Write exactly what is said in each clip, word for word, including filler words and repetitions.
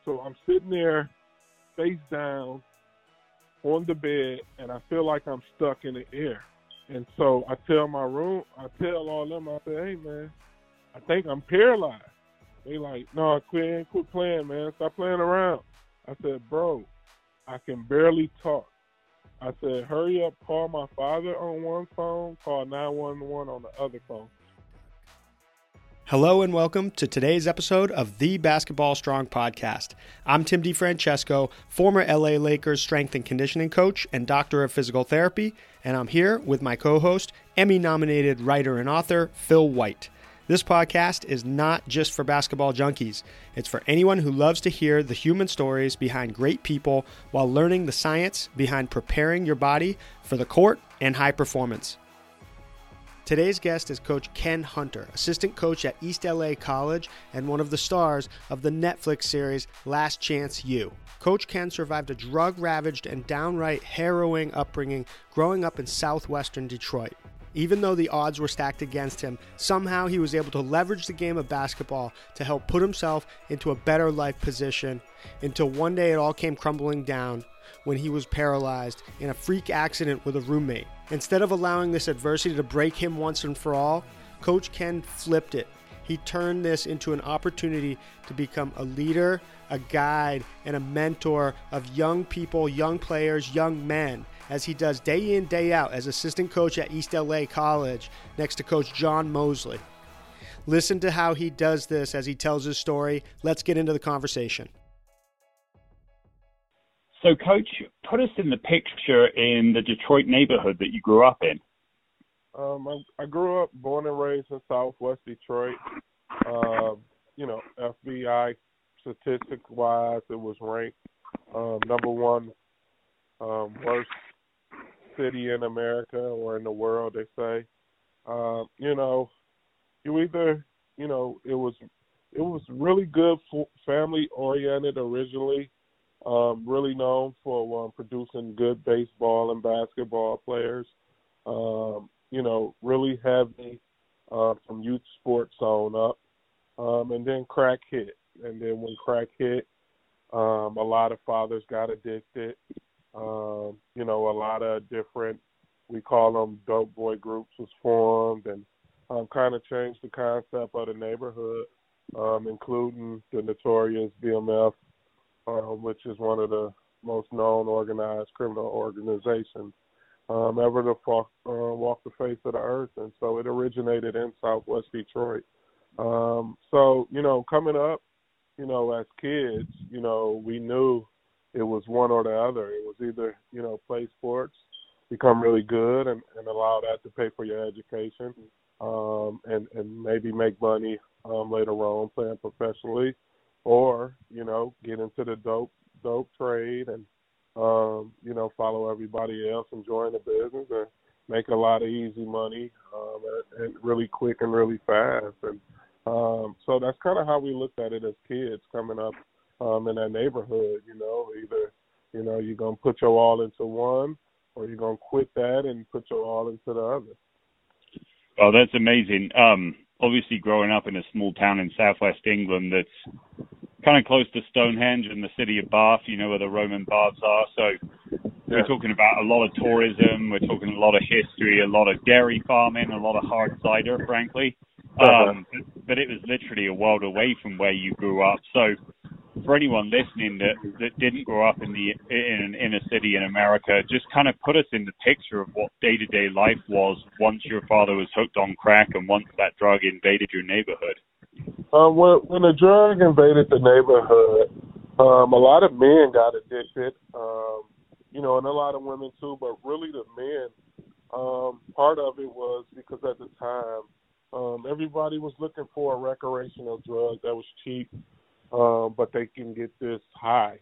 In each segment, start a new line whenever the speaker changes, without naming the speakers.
So I'm sitting there face down on the bed, and I feel like I'm stuck in the air. And so I tell my room, I tell all them, I say, hey, man, I think I'm paralyzed. They like, no, quit, quit playing, man. Stop playing around. I said, bro, I can barely talk. I said, hurry up, call my father on one phone, call nine one one on the other phone.
Hello and welcome to today's episode of the Basketball Strong Podcast. I'm Tim DeFrancesco, former L A Lakers strength and conditioning coach and doctor of physical therapy, and I'm here with my co-host, Emmy-nominated writer and author, Phil White. This podcast is not just for basketball junkies. It's for anyone who loves to hear the human stories behind great people while learning the science behind preparing your body for the court and high performance. Today's guest is Coach Ken Hunter, assistant coach at East L A College and one of the stars of the Netflix series Last Chance U. Coach Ken survived a drug-ravaged and downright harrowing upbringing growing up in southwestern Detroit. Even though the odds were stacked against him, somehow he was able to leverage the game of basketball to help put himself into a better life position until one day it all came crumbling down when he was paralyzed in a freak accident with a roommate. Instead of allowing this adversity to break him once and for all, Coach Ken flipped it. He turned this into an opportunity to become a leader, a guide, and a mentor of young people, young players, young men, as he does day in, day out as assistant coach at East L A College next to Coach John Mosley. Listen to how he does this as he tells his story. Let's get into the conversation.
So, Coach, put us in the picture in the Detroit neighborhood that you grew up in.
Um, I, I grew up, born and raised in Southwest Detroit. Uh, you know, F B I statistic-wise, it was ranked um, number one um, worst city in America or in the world, they say. Uh, you know, you either, you know, it was it was really good, family-oriented originally. Um, really known for um, producing good baseball and basketball players. Um, you know, really heavy uh, from youth sports on up. Um, and then crack hit. And then when crack hit, um, a lot of fathers got addicted. Um, you know, a lot of different, we call them dope boy groups was formed and um, kind of changed the concept of the neighborhood, um, including the notorious B M F, Uh, which is one of the most known organized criminal organizations um, ever to walk, uh, walk the face of the earth. And so it originated in Southwest Detroit. Um, so, you know, coming up, you know, as kids, you know, we knew it was one or the other. It was either, you know, play sports, become really good and, and allow that to pay for your education um, and, and maybe make money um, later on playing professionally. Or, you know, get into the dope dope trade and, um, you know, follow everybody else and join the business and make a lot of easy money um, and, and really quick and really fast. And um, so that's kind of how we looked at it as kids coming up um, in that neighborhood, you know, either, you know, you're going to put your all into one or you're going to quit that and put your all into the other.
Oh, that's amazing. Um, obviously, growing up in a small town in southwest England that's kind of close to Stonehenge and the city of Bath, you know, where the Roman baths are. So we're talking about a lot of tourism. We're talking a lot of history, a lot of dairy farming, a lot of hard cider, frankly. Um, uh-huh. But it was literally a world away from where you grew up. So for anyone listening that, that didn't grow up in the in an inner city in America, just kind of put us in the picture of what day-to-day life was once your father was hooked on crack and once that drug invaded your neighborhood.
Uh, when, when the drug invaded the neighborhood, um, a lot of men got addicted, um, you know, and a lot of women too, but really the men, um, part of it was because at the time, um, everybody was looking for a recreational drug that was cheap, um, but they can get this high.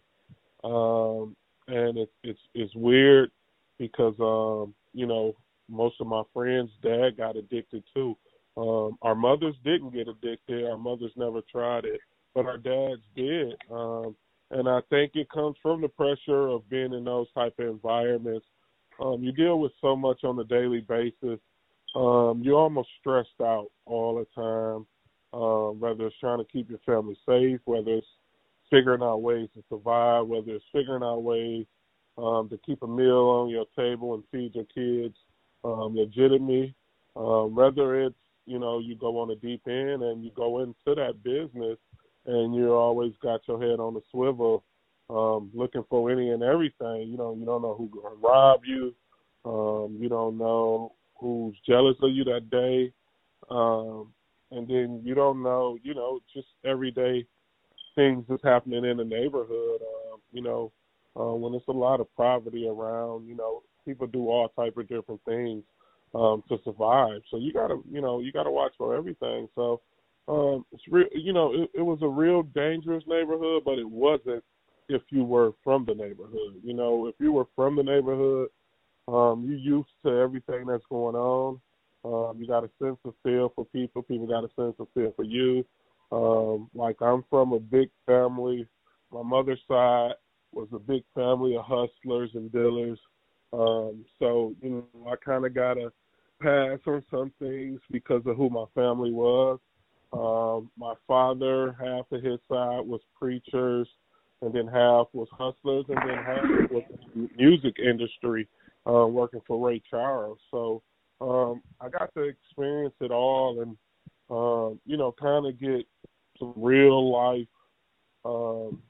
Um, and it, it's, it's weird because, um, you know, most of my friends' dad got addicted too. Um, our mothers didn't get addicted. Our mothers never tried it, but our dads did. Um, and I think it comes from the pressure of being in those type of environments. Um, you deal with so much on a daily basis. Um, you're almost stressed out all the time, um, whether it's trying to keep your family safe, whether it's figuring out ways to survive, whether it's figuring out ways um, to keep a meal on your table and feed your kids um, legitimately, um, whether it's, you know, you go on a deep end and you go into that business and you always got your head on the swivel, um, looking for any and everything. You know, you don't know who's going to rob you. Um, you don't know who's jealous of you that day. Um, and then you don't know, you know, just everyday things that's happening in the neighborhood. Um, you know, uh, when there's a lot of poverty around, you know, people do all type of different things um, to survive. So you gotta, you know, you gotta watch for everything. So um, it's real, you know, it, it was a real dangerous neighborhood, but it wasn't if you were from the neighborhood. You know, if you were from the neighborhood, um, you're used to everything that's going on. Um, you got a sense of feel for people. People got a sense of feel for you. Um, like I'm from a big family. My mother's side was a big family of hustlers and dealers. Um, so, you know, I kind of got a pass on some things because of who my family was. Um, my father, half of his side was preachers, and then half was hustlers, and then half was the music industry, uh, working for Ray Charles. So um, I got to experience it all and, um, you know, kind of get some real life um,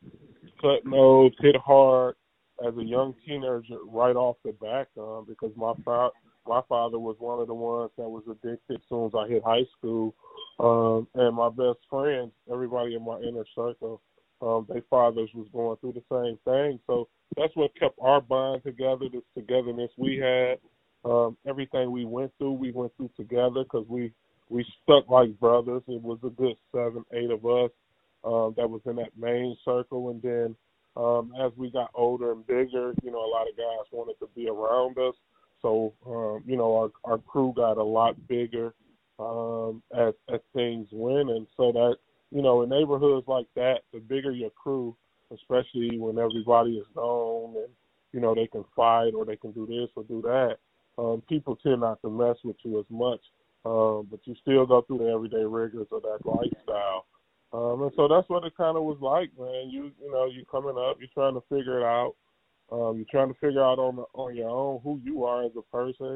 cut nose, hit hard as a young teenager right off the back, uh, because my fa- my father was one of the ones that was addicted as soon as I hit high school. Um, and my best friends, everybody in my inner circle, um, their fathers was going through the same thing. So that's what kept our bond together, this togetherness we had. Um, everything we went through, we went through together because we, we stuck like brothers. It was a good seven, eight of us um, that was in that main circle. And then um, as we got older and bigger, you know, a lot of guys wanted to be around us. So, um, you know, our, our crew got a lot bigger um, as, as things went. And so that, you know, in neighborhoods like that, the bigger your crew, especially when everybody is known and, you know, they can fight or they can do this or do that, um, people tend not to mess with you as much. Um, but you still go through the everyday rigors of that lifestyle. Um, and so that's what it kind of was like, man. You, you know, you coming up, you're trying to figure it out. Um, you're trying to figure out on the, on your own who you are as a person,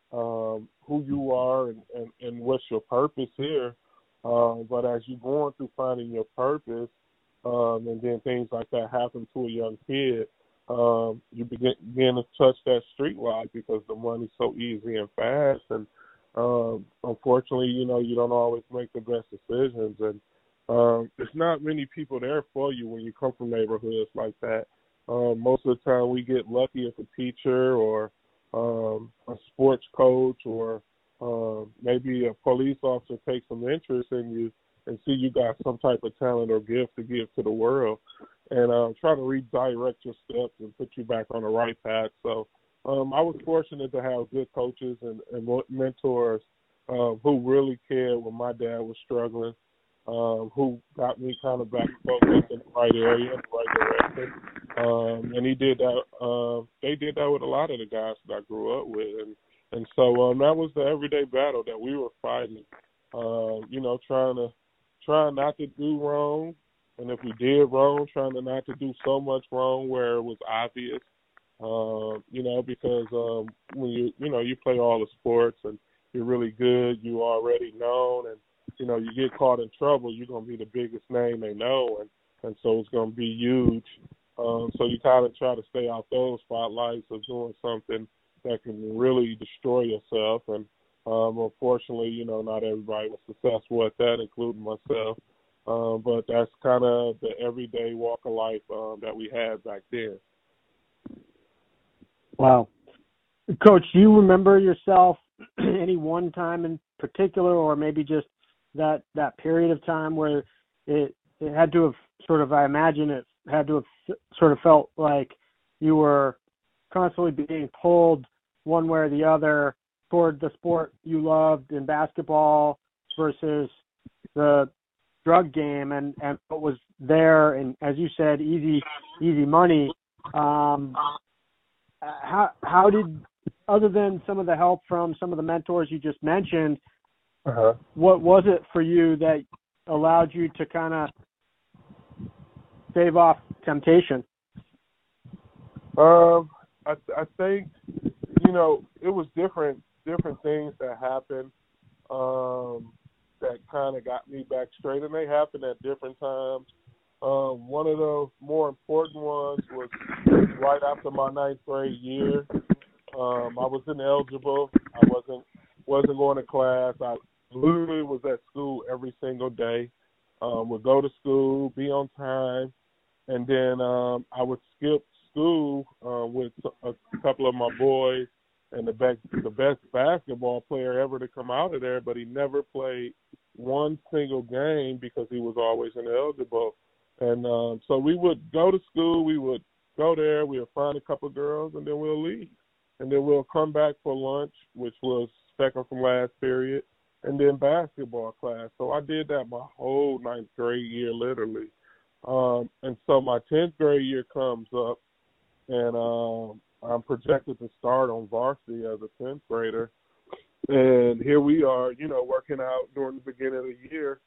um, who you are, and, and, and what's your purpose here. Um, but as you're going through finding your purpose, um, and then things like that happen to a young kid, um, you begin, begin to touch that street life because the money's so easy and fast. And um, unfortunately, you know, you don't always make the best decisions. And um, there's not many people there for you when you come from neighborhoods like that. Um, most of the time we get lucky if a teacher or um, a sports coach or um, maybe a police officer takes some interest in you and see you got some type of talent or gift to give to the world and uh, try to redirect your steps and put you back on the right path. So um, I was fortunate to have good coaches and, and mentors um, who really cared when my dad was struggling. Um, who got me kind of back focused in the right area, in the right direction. Um, and he did that, uh, they did that with a lot of the guys that I grew up with. And, and so um, that was the everyday battle that we were fighting, uh, you know, trying to, trying not to do wrong. And if we did wrong, trying to not to do so much wrong where it was obvious, uh, you know, because um, when you, you know, you play all the sports and you're really good, you already known, and you know, you get caught in trouble, you're going to be the biggest name they know, and, and so it's going to be huge. Um, so you kind of try to stay out those spotlights of doing something that can really destroy yourself. And um, unfortunately, you know, not everybody was successful at that, including myself. Um, but that's kind of the everyday walk of life um, that we had back then.
Wow. Coach, do you remember yourself any one time in particular, or maybe just that that period of time where it it had to have sort of, I imagine it had to have sort of felt like you were constantly being pulled one way or the other toward the sport you loved in basketball versus the drug game and, and what was there, and as you said, easy easy money. Um, how how did, other than some of the help from some of the mentors you just mentioned,
Uh-huh.
what was it for you that allowed you to kind of stave off temptation?
Um, I, I think, you know, it was different, different things that happened um, that kind of got me back straight, and they happened at different times. Um, one of the more important ones was right after my ninth grade year. Um, I was ineligible. I wasn't wasn't going to class. I literally was at school every single day. Um, would go to school, be on time, and then um, I would skip school uh, with a couple of my boys and the best the best basketball player ever to come out of there, but he never played one single game because he was always ineligible. And um, so we would go to school, we would go there, we would find a couple of girls, and then we'll leave. And then we'll come back for lunch, which was second from last period, and then basketball class. So I did that my whole ninth grade year, literally. Um, and so my tenth grade year comes up, and um, I'm projected to start on varsity as a tenth grader. And here we are, you know, working out during the beginning of the year.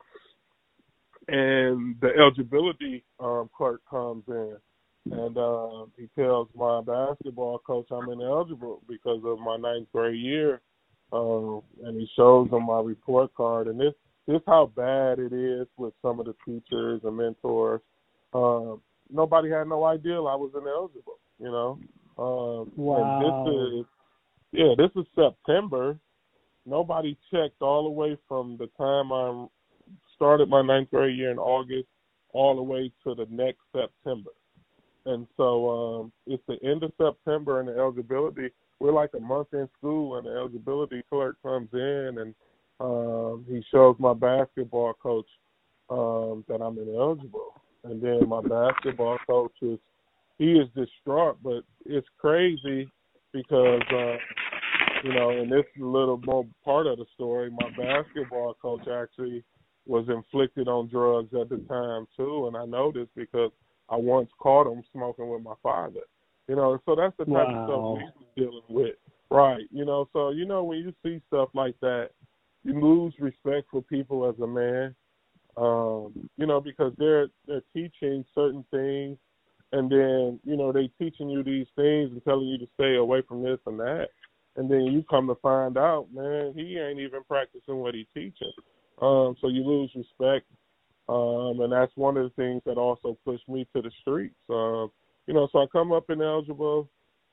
And the eligibility um, clerk comes in, and uh, he tells my basketball coach I'm ineligible because of my ninth grade year. Um, and he shows him my report card. And this, this is how bad it is with some of the teachers and mentors. Um, nobody had no idea I was ineligible, you know. Um,
wow.
And this is, yeah, this is September. Nobody checked all the way from the time I started my ninth grade year in August all the way to the next September. And so um, it's the end of September, and the eligibility, we're like a month in school, and the eligibility clerk comes in, and um, he shows my basketball coach um, that I'm ineligible. And then my basketball coach is, he is distraught, but it's crazy because, uh, you know, and this is a little more part of the story, my basketball coach actually was inflicted on drugs at the time, too, and I know this because I once caught him smoking with my father. You know, so that's the type
wow.
of stuff we're dealing with. Right. You know, so, you know, when you see stuff like that, you lose respect for people as a man, um, you know, because they're they're teaching certain things, and then, you know, they teaching you these things and telling you to stay away from this and that. And then you come to find out, man, he ain't even practicing what he's teaching. Um, so you lose respect. Um, and that's one of the things that also pushed me to the streets. Um, you know, so I come up ineligible.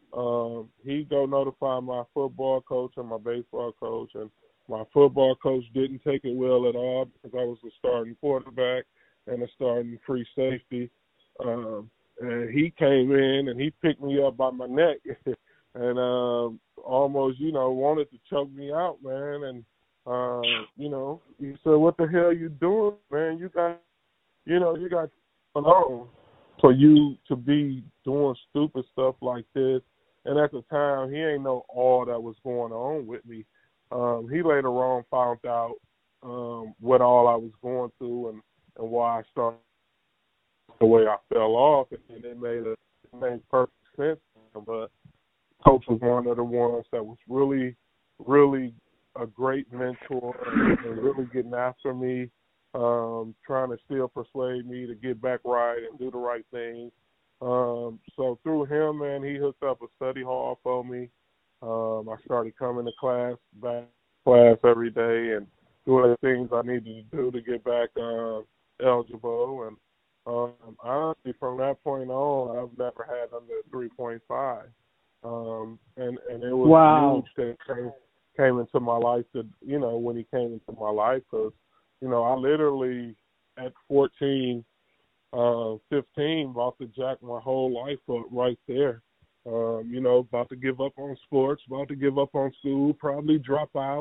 Um, he go notify my football coach and my baseball coach, and my football coach didn't take it well at all because I was the starting quarterback and a starting free safety. Um, and he came in and he picked me up by my neck and um, almost, you know, wanted to choke me out, man. And Uh, you know, he said, what the hell you doing, man? You got, you know, you got alone for you to be doing stupid stuff like this. And at the time, he ain't know all that was going on with me. Um, he later on found out um, what all I was going through and, and why I started the way I fell off. And it made, a, it made perfect sense. But Coach was one of the ones that was really, really a great mentor and, and really getting after me, um, trying to still persuade me to get back right and do the right thing. Um, so through him, man, he hooked up a study hall for me. Um, I started coming to class, back class every day and doing the things I needed to do to get back uh, eligible. And um, honestly, from that point on, I've never had under three point five. Um, and, and it was
wow.
huge that came came into my life, to, you know, when he came into my life, because, you know, I literally at fourteen, uh, fifteen, about to jack my whole life up right there. Um, you know, about to give up on sports, about to give up on school, probably drop out,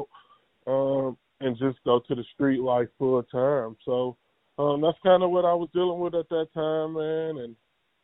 um, and just go to the street life full time. So um, that's kind of what I was dealing with at that time, man, and,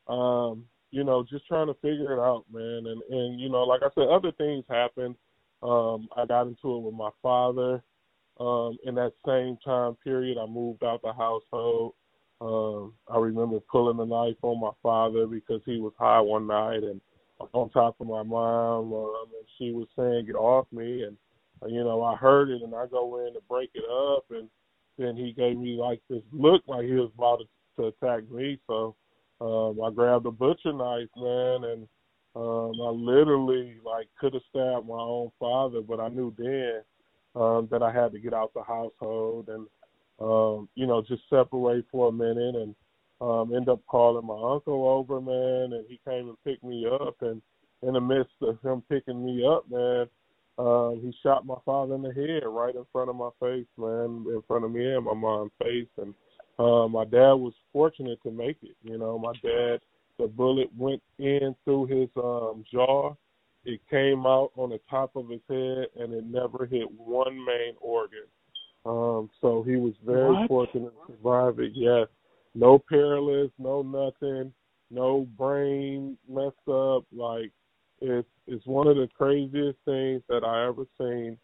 um, you know, just trying to figure it out, man. And, and you know, like I said, other things happened. Um, I got into it with my father. Um, in that same time period, I moved out the household. Um, I remember pulling a knife on my father because he was high one night and on top of my mom, um, and she was saying, get off me. And, uh, you know, I heard it, and I go in to break it up, and then he gave me, like, this look like he was about to, to attack me. So um, I grabbed a butcher knife, man, and um, I literally like could have stabbed my own father, but I knew then um, that I had to get out the household and um, you know just separate for a minute and um, end up calling my uncle over, man, and he came and picked me up, and in the midst of him picking me up, man, um, he shot my father in the head right in front of my face, man, in front of me and my mom's face, and uh, my dad was fortunate to make it. You know, my dad, the bullet went in through his um, jaw. It came out on the top of his head, and it never hit one main organ. Um, so he was very
What?
fortunate to survive it. Yes, no paralysis, no nothing, no brain messed up. Like it's it's one of the craziest things that I ever seen.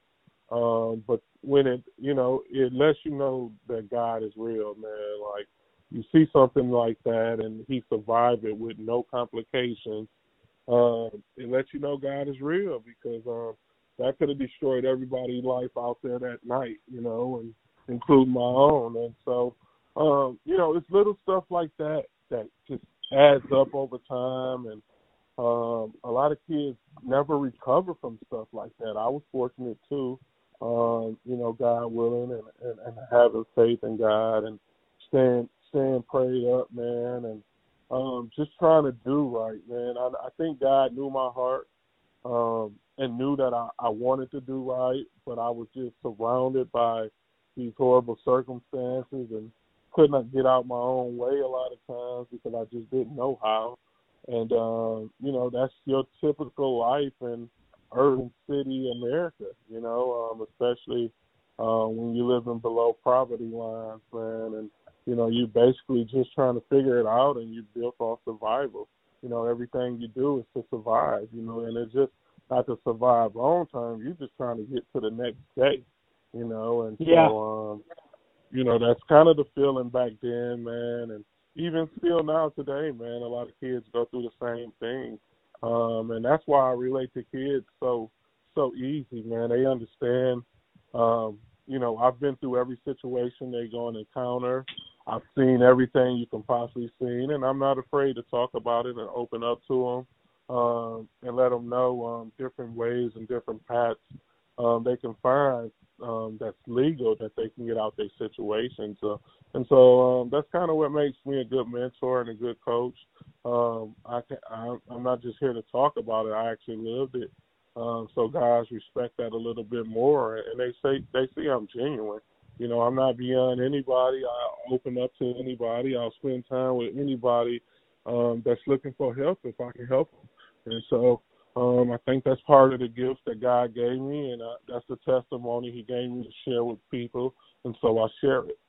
Um, but when it, you know, it lets you know that God is real, man. Like you see something like that, and he survived it with no complications. Um, it lets you know God is real because um, that could have destroyed everybody's life out there that night, you know, and including my own. And so, um, you know, it's little stuff like that that just adds up over time. And um, a lot of kids never recover from stuff like that. I was fortunate too. Um, you know, God willing, and, and, and having faith in God and staying staying prayed up, man, and um, just trying to do right, man. I, I think God knew my heart um, and knew that I, I wanted to do right, but I was just surrounded by these horrible circumstances and could not get out my own way a lot of times because I just didn't know how. And, um, you know, that's your typical life in urban city America, you know, um, especially uh, when you're living below poverty lines, man, and, you know, you basically just trying to figure it out and you built off survival. You know, everything you do is to survive, you know, and it's just not to survive long term. You're just trying to get to the next day, you know, and
Yeah.
so, um, you know, that's kind of the feeling back then, man, and even still now today, man, a lot of kids go through the same thing. Um, and that's why I relate to kids so so easy, man. They understand. Um, you know, I've been through every situation they're going to encounter. I've seen everything you can possibly see, and I'm not afraid to talk about it and open up to them um, and let them know um, different ways and different paths um, they can find um, that's legal that they can get out their situations. Uh, and so um, that's kind of what makes me a good mentor and a good coach. Um, I can, I, I'm not just here to talk about it. I actually lived it. Um, so guys respect that a little bit more, and they say they see I'm genuine. You know, I'm not beyond anybody. I open up to anybody. I'll spend time with anybody um, that's looking for help if I can help them. And so um, I think that's part of the gift that God gave me, and uh, that's the testimony He gave me to share with people, and so I share it.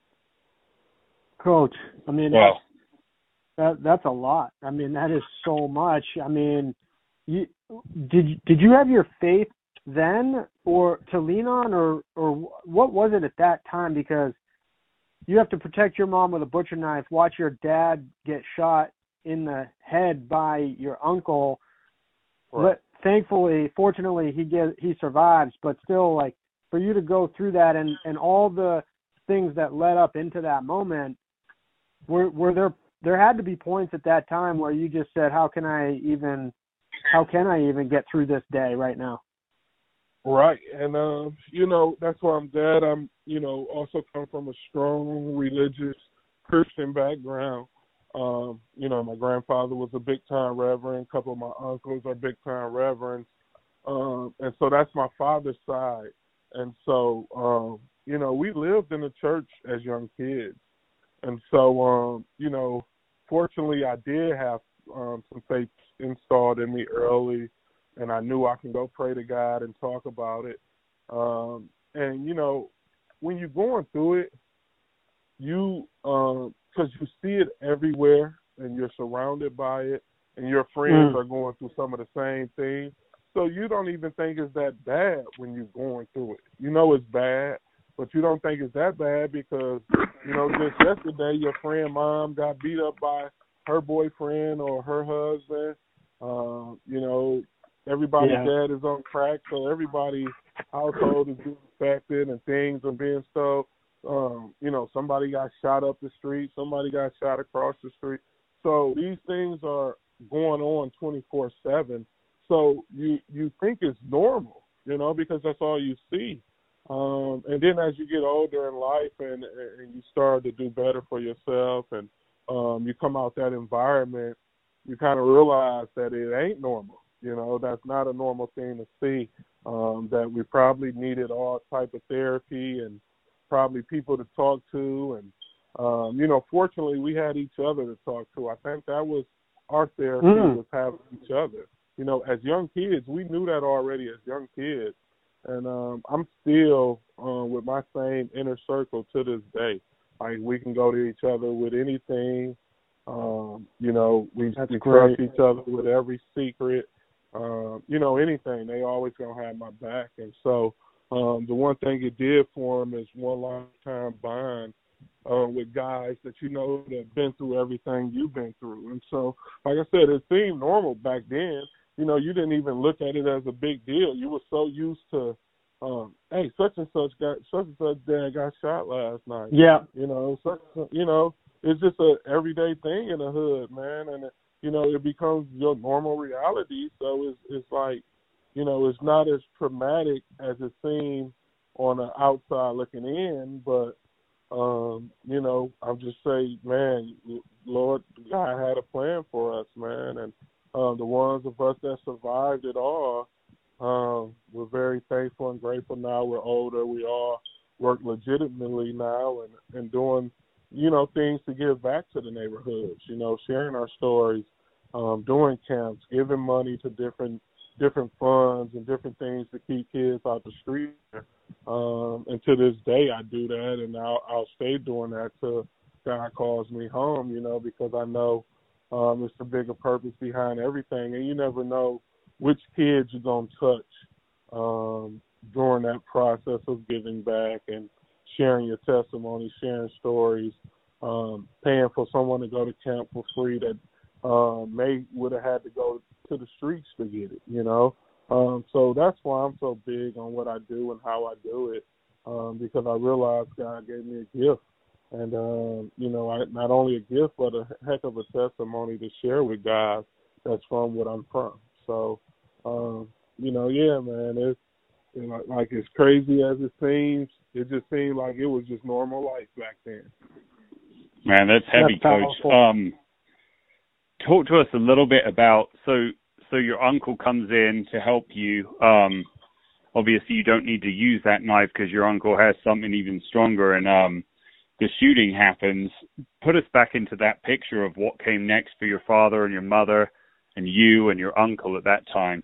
Coach, I mean,
Wow.
that that's a lot. I mean, that is so much. I mean, you did did you have your faith then, or to lean on, or or what was it at that time? Because you have to protect your mom with a butcher knife, watch your dad get shot in the head by your uncle.
Right.
But thankfully, fortunately, he get he survives. But still, like for you to go through that and, and all the things that led up into that moment, were were there there had to be points at that time where you just said, "How can I even, how can I even get through this day right now?"
Right, and uh, you know that's why I'm glad I'm you know also come from a strong religious Christian background. Um, you know, my grandfather was a big time reverend. A couple of my uncles are big time reverends, um, and so that's my father's side. And so um, you know, we lived in the church as young kids, and so um, you know, fortunately, I did have um, some faith installed in me early. And I knew I can go pray to God and talk about it. Um, and, you know, when you're going through it, you, because um, you see it everywhere and you're surrounded by it and your friends mm. are going through some of the same things. So you don't even think it's that bad when you're going through it. You know it's bad, but you don't think it's that bad because, you know, just yesterday your friend mom got beat up by her boyfriend or her husband. Uh, you know, everybody's yeah. dad is on crack, so everybody's household is being affected and things are being stole. Um, you know, somebody got shot up the street, somebody got shot across the street. So these things are going on twenty-four seven. So you you think it's normal, you know, because that's all you see. Um, and then as you get older in life and, and you start to do better for yourself and um, you come out that environment, you kind of realize that it ain't normal. You know, that's not a normal thing to see, um, that we probably needed all type of therapy and probably people to talk to. And, um, you know, fortunately we had each other to talk to. I think that was our therapy mm. was having each other. You know, as young kids, we knew that already as young kids. And um, I'm still um, with my same inner circle to this day. Like, we can go to each other with anything. Um, you know, we, we trust each other with every secret. Um, you know, anything. They always going to have my back. And so um, the one thing it did for them is one lifetime bond uh, with guys that you know that have been through everything you've been through. And so, like I said, it seemed normal back then. You know, you didn't even look at it as a big deal. You were so used to, um, hey, such and such got such and such dad got shot last night.
Yeah,
you know, such you know, it's just a everyday thing in the hood, man, and you know, it becomes your normal reality. So it's it's like, you know, it's not as traumatic as it seems on the outside looking in, but um, you know, I'm just saying, man, Lord, God had a plan for us, man, and. Uh, the ones of us that survived it all, um, we're very thankful and grateful now. We're older. We all work legitimately now and, and doing, you know, things to give back to the neighborhoods, you know, sharing our stories, um, doing camps, giving money to different different funds and different things to keep kids out the street. Um, and to this day, I do that, and I'll, I'll stay doing that till God calls me home, you know, because I know Um, it's a bigger purpose behind everything, and you never know which kids you're going to touch um, during that process of giving back and sharing your testimony, sharing stories, um, paying for someone to go to camp for free that uh, may would have had to go to the streets to get it, you know. Um, so that's why I'm so big on what I do and how I do it, um, because I realize God gave me a gift. And, um, you know, I, not only a gift, but a heck of a testimony to share with guys that's from what I'm from. So, um, you know, yeah, man, it's, you know, like as crazy as it seems, it just seemed like it was just normal life back then.
Man, that's heavy, that's Coach. Um, talk to us a little bit about, so so your uncle comes in to help you. Um, obviously, you don't need to use that knife because your uncle has something even stronger, and um, the shooting happens. Put us back into that picture of what came next for your father and your mother and you and your uncle at that time.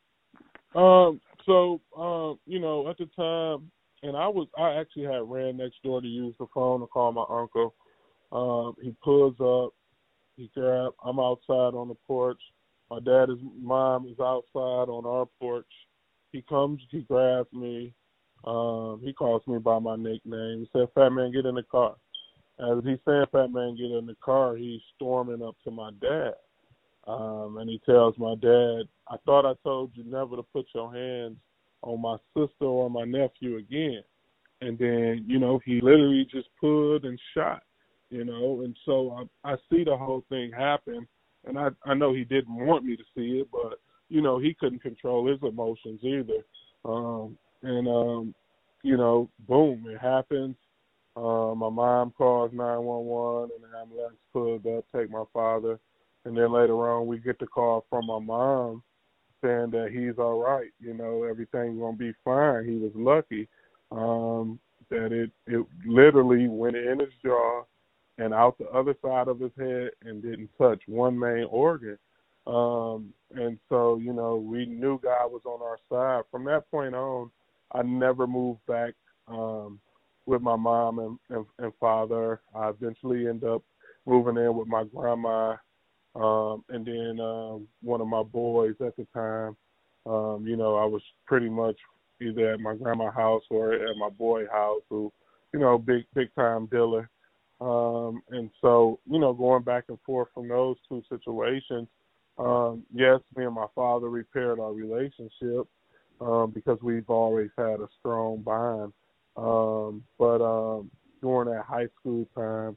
Um, so, um, you know, at the time, and I was, I actually had ran next door to use the phone to call my uncle. Um, he pulls up, he grabs, I'm outside on the porch. My dad is, mom is outside on our porch. He comes, he grabs me. Um, he calls me by my nickname. He said, "Fat man, get in the car." As he's saying, "Fat man, get in the car," he's storming up to my dad. Um, and he tells my dad, "I thought I told you never to put your hands on my sister or my nephew again." And then, you know, he literally just pulled and shot, you know. And so I, I see the whole thing happen. And I, I know he didn't want me to see it, but, you know, he couldn't control his emotions either. Um, And, um, you know, boom, it happens. Uh, my mom calls nine one one, and the ambulance pulled up, take my father. And then later on, we get the call from my mom saying that he's all right. You know, everything's going to be fine. He was lucky um, that it, it literally went in his jaw and out the other side of his head and didn't touch one main organ. Um, and so, you know, we knew God was on our side. From that point on, I never moved back um, with my mom and, and, and father. I eventually ended up moving in with my grandma um, and then um, one of my boys at the time. Um, you know, I was pretty much either at my grandma's house or at my boy house, who, you know, big, big-time dealer. Um, and so, you know, going back and forth from those two situations, um, yes, me and my father repaired our relationship. Um, because we've always had a strong bond. Um, but um, during that high school time,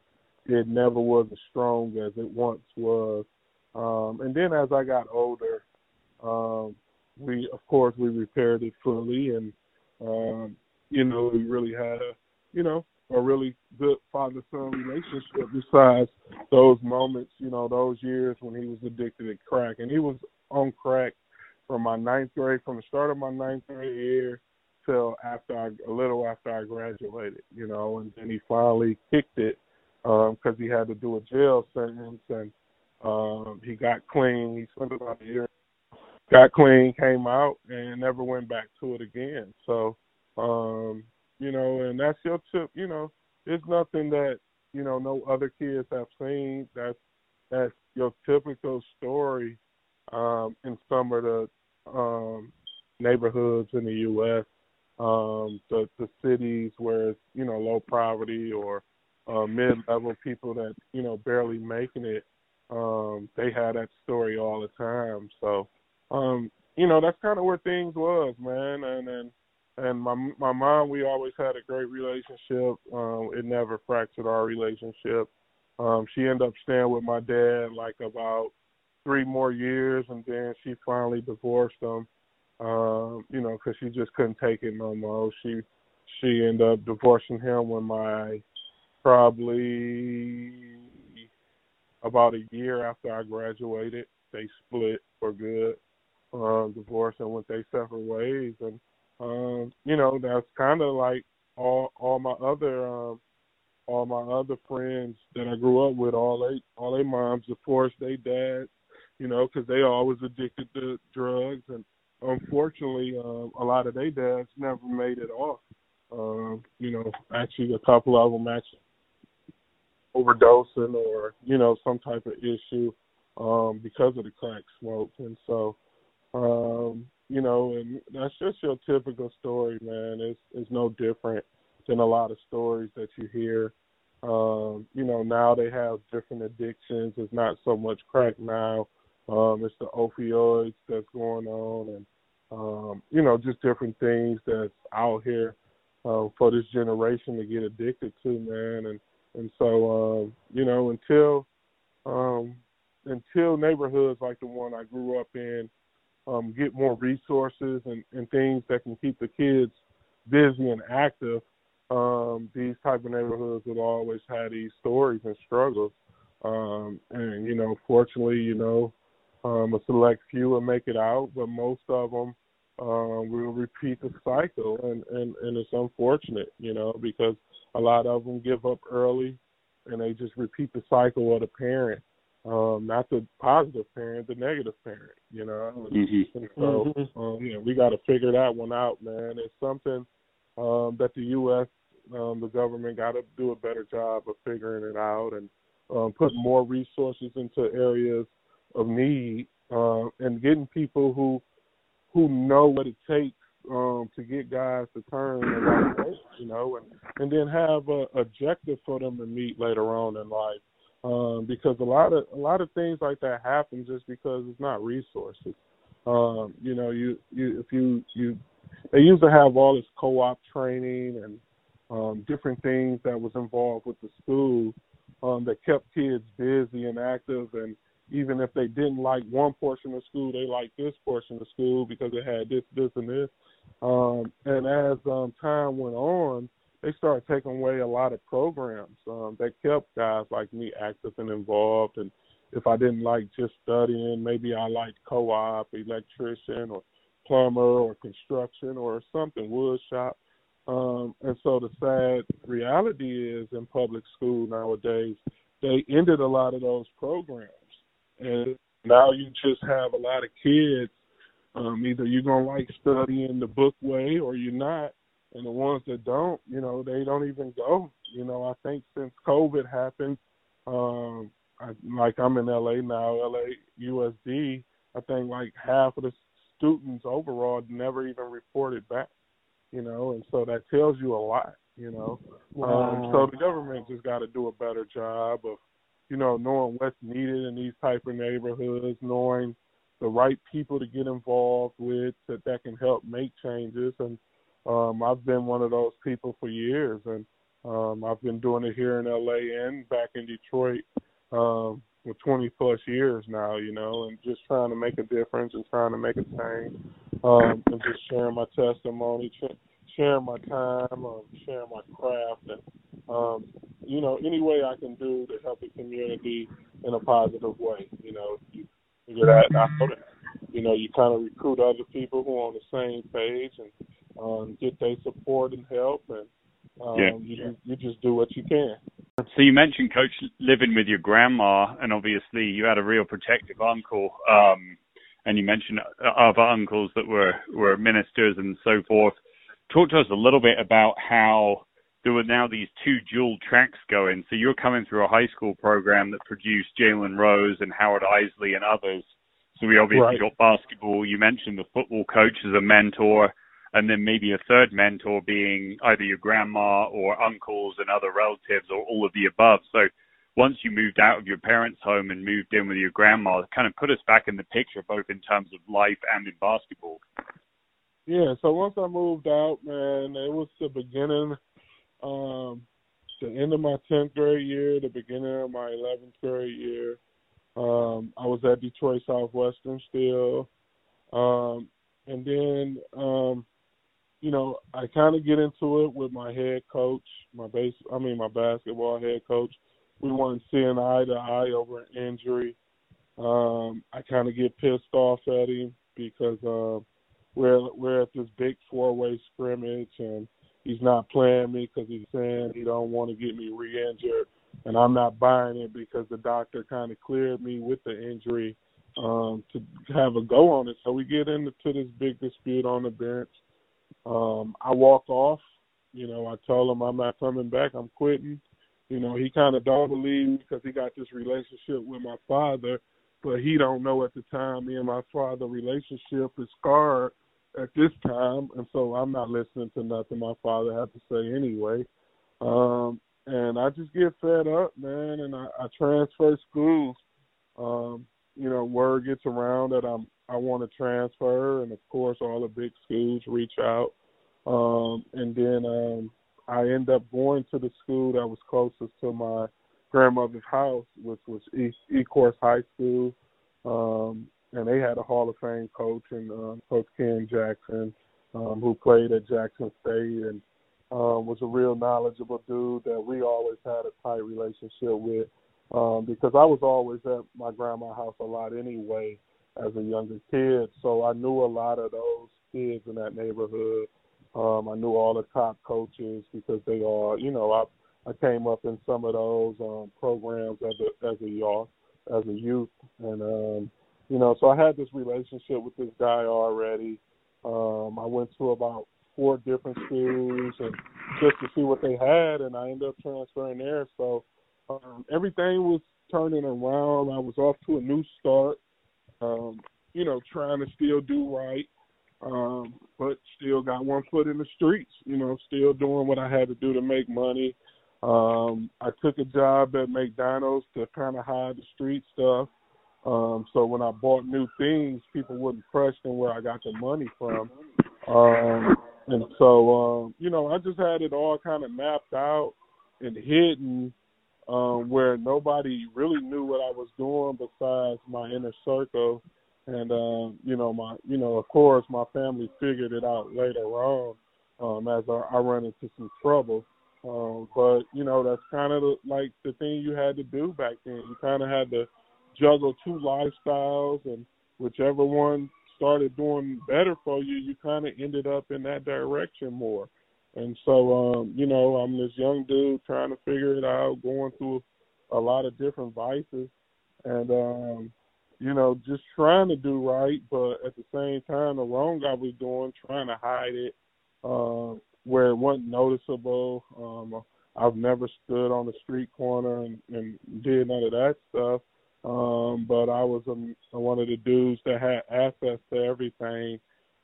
it never was as strong as it once was. Um, and then as I got older, um, we, of course, we repaired it fully, and, um, you know, we really had a, you know, a really good father-son relationship besides those moments, you know, those years when he was addicted to crack. And he was on crack from my ninth grade, from the start of my ninth grade year till after I, a little after I graduated, you know, and then he finally kicked it because um, he had to do a jail sentence, and um, he got clean. He spent about a year, got clean, came out, and never went back to it again. So, um, you know, and that's your tip. You know, it's nothing that, you know, no other kids have seen. That's that's your typical story um, in some of the um, neighborhoods in the U S, um, the, the cities where it's, you know, low poverty or uh, mid-level people that, you know, barely making it. Um, they have that story all the time. So, um, you know, that's kind of where things was, man. And and and my my mom, we always had a great relationship. Um, it never fractured our relationship. Um, she ended up staying with my dad like about three more years, and then she finally divorced him. Um, you know, because she just couldn't take it no more. She she ended up divorcing him when my probably about a year after I graduated. They split for good, um, divorced and went their separate ways. And um, you know, that's kind of like all all my other um, all my other friends that I grew up with. All they all their moms divorced their dads, you know, because they always addicted to drugs. And unfortunately, um, a lot of their dads never made it off. Um, you know, actually, a couple of them actually overdosing or, you know, some type of issue um, because of the crack smoke. And so, um, you know, and that's just your typical story, man. It's, it's no different than a lot of stories that you hear. Um, you know, now they have different addictions. It's not so much crack now. Um, it's the opioids that's going on and, um, you know, just different things that's out here uh, for this generation to get addicted to, man. And And so, um, you know, until um, until neighborhoods like the one I grew up in um, get more resources and, and things that can keep the kids busy and active, um, these type of neighborhoods will always have these stories and struggles. Um, and, you know, fortunately, you know, um, a select few will make it out, but most of them um, will repeat the cycle. And, and, and it's unfortunate, you know, because a lot of them give up early, and they just repeat the cycle of the parent, um, not the positive parent, the negative parent, you know.
Mm-hmm.
And so, mm-hmm. um, yeah, we got to figure that one out, man. It's something um, that the U S, um, the government got to do a better job of figuring it out and um, putting more resources into areas of need uh, and getting people who who know what it takes Um, to get guys to turn the right way, you know, and, and then have a objective for them to meet later on in life. Um, because a lot of a lot of things like that happen just because it's not resources. Um, you know, you, you if you you they used to have all this co-op training and um, different things that was involved with the school um, that kept kids busy and active, and even if they didn't like one portion of school, they liked this portion of school because it had this, this, and this. Um, and as um, time went on, they started taking away a lot of programs um, that kept guys like me active and involved. And if I didn't like just studying, maybe I liked co-op, electrician, or plumber, or construction, or something, wood shop. Um, and so the sad reality is in public school nowadays, they ended a lot of those programs. And now you just have a lot of kids, um, either you're going to like studying the book way or you're not. And the ones that don't, you know, they don't even go. You know, I think since COVID happened, um, I, like I'm in L A now, L A U S D, I think like half of the students overall never even reported back, you know, and so that tells you a lot, you know.
Wow.
Um, so the government just got to do a better job of, you know, knowing what's needed in these type of neighborhoods, knowing the right people to get involved with that, that can help make changes. And um, I've been one of those people for years. And Um, I've been doing it here in L A and back in Detroit um, for twenty plus years now, you know, and just trying to make a difference and trying to make a change, um, and just sharing my testimony, sharing my time, um, sharing my craft, and um, you know, any way I can do to help the community in a positive way. You know, you figure that out. You know, you kind of recruit other people who are on the same page and um, get their support and help, and um,
yeah.
you you just do what you can.
So you mentioned, Coach, living with your grandma, and obviously you had a real protective uncle, um, and you mentioned other uncles that were, were ministers and so forth. Talk to us a little bit about how there were now these two dual tracks going. So you're coming through a high school program that produced Jalen Rose and Howard Isley and others. So we obviously
Right.
got basketball. You mentioned the football coach as a mentor, and then maybe a third mentor being either your grandma or uncles and other relatives or all of the above. So once you moved out of your parents' home and moved in with your grandma, it kind of put us back in the picture, both in terms of life and in basketball.
Yeah, so once I moved out, man, it was the beginning, um, the end of my tenth grade year, the beginning of my eleventh grade year. Um, I was at Detroit Southwestern still. Um, and then, um, you know, I kind of get into it with my head coach, my base, I mean, my basketball head coach. We weren't seeing eye to eye over an injury. Um, I kind of get pissed off at him because uh, we're we're at this big four-way scrimmage, and he's not playing me because he's saying he don't want to get me re-injured, and I'm not buying it because the doctor kind of cleared me with the injury um, to have a go on it. So we get into this big dispute on the bench. Um, I walk off. You know, I tell him I'm not coming back. I'm quitting. You know, he kind of don't believe me because he got this relationship with my father, but he don't know at the time me and my father relationship is scarred at this time, and so I'm not listening to nothing my father had to say anyway. Um, and I just get fed up, man, and I, I transfer schools. Um, you know, word gets around that I'm I want to transfer, and of course all the big schools reach out. Um, and then um, I end up going to the school that was closest to my grandmother's house, which was East Ecorse High School. Um, and they had a Hall of Fame coach, and um, Coach Ken Jackson, um, who played at Jackson State and um, was a real knowledgeable dude that we always had a tight relationship with um, because I was always at my grandma's house a lot anyway as a younger kid. So I knew a lot of those kids in that neighborhood. Um, I knew all the top coaches because they are, you know, I I came up in some of those um, programs as a as a youth, as a youth, and um, you know, so I had this relationship with this guy already. Um, I went to about four different schools and just to see what they had, and I ended up transferring there. So um, everything was turning around. I was off to a new start. Um, you know, trying to still do right. Um, but still got one foot in the streets, you know, still doing what I had to do to make money. Um, I took a job at McDonald's to kind of hide the street stuff. Um, so when I bought new things, people wouldn't question where I got the money from. Um, and so, um, you know, I just had it all kind of mapped out and hidden um, where nobody really knew what I was doing besides my inner circle. And, um, you know, my, you know, of course, my family figured it out later on um, as I, I run into some trouble. Um, but, you know, that's kind of like the thing you had to do back then. You kind of had to juggle two lifestyles, and whichever one started doing better for you, you kind of ended up in that direction more. And so, um, you know, I'm this young dude trying to figure it out, going through a lot of different vices. And, um, you know, just trying to do right, but at the same time, the wrong I was doing, trying to hide it uh, where it wasn't noticeable. Um, I've never stood on the street corner and, and did none of that stuff, um, but I was a, one of the dudes that had access to everything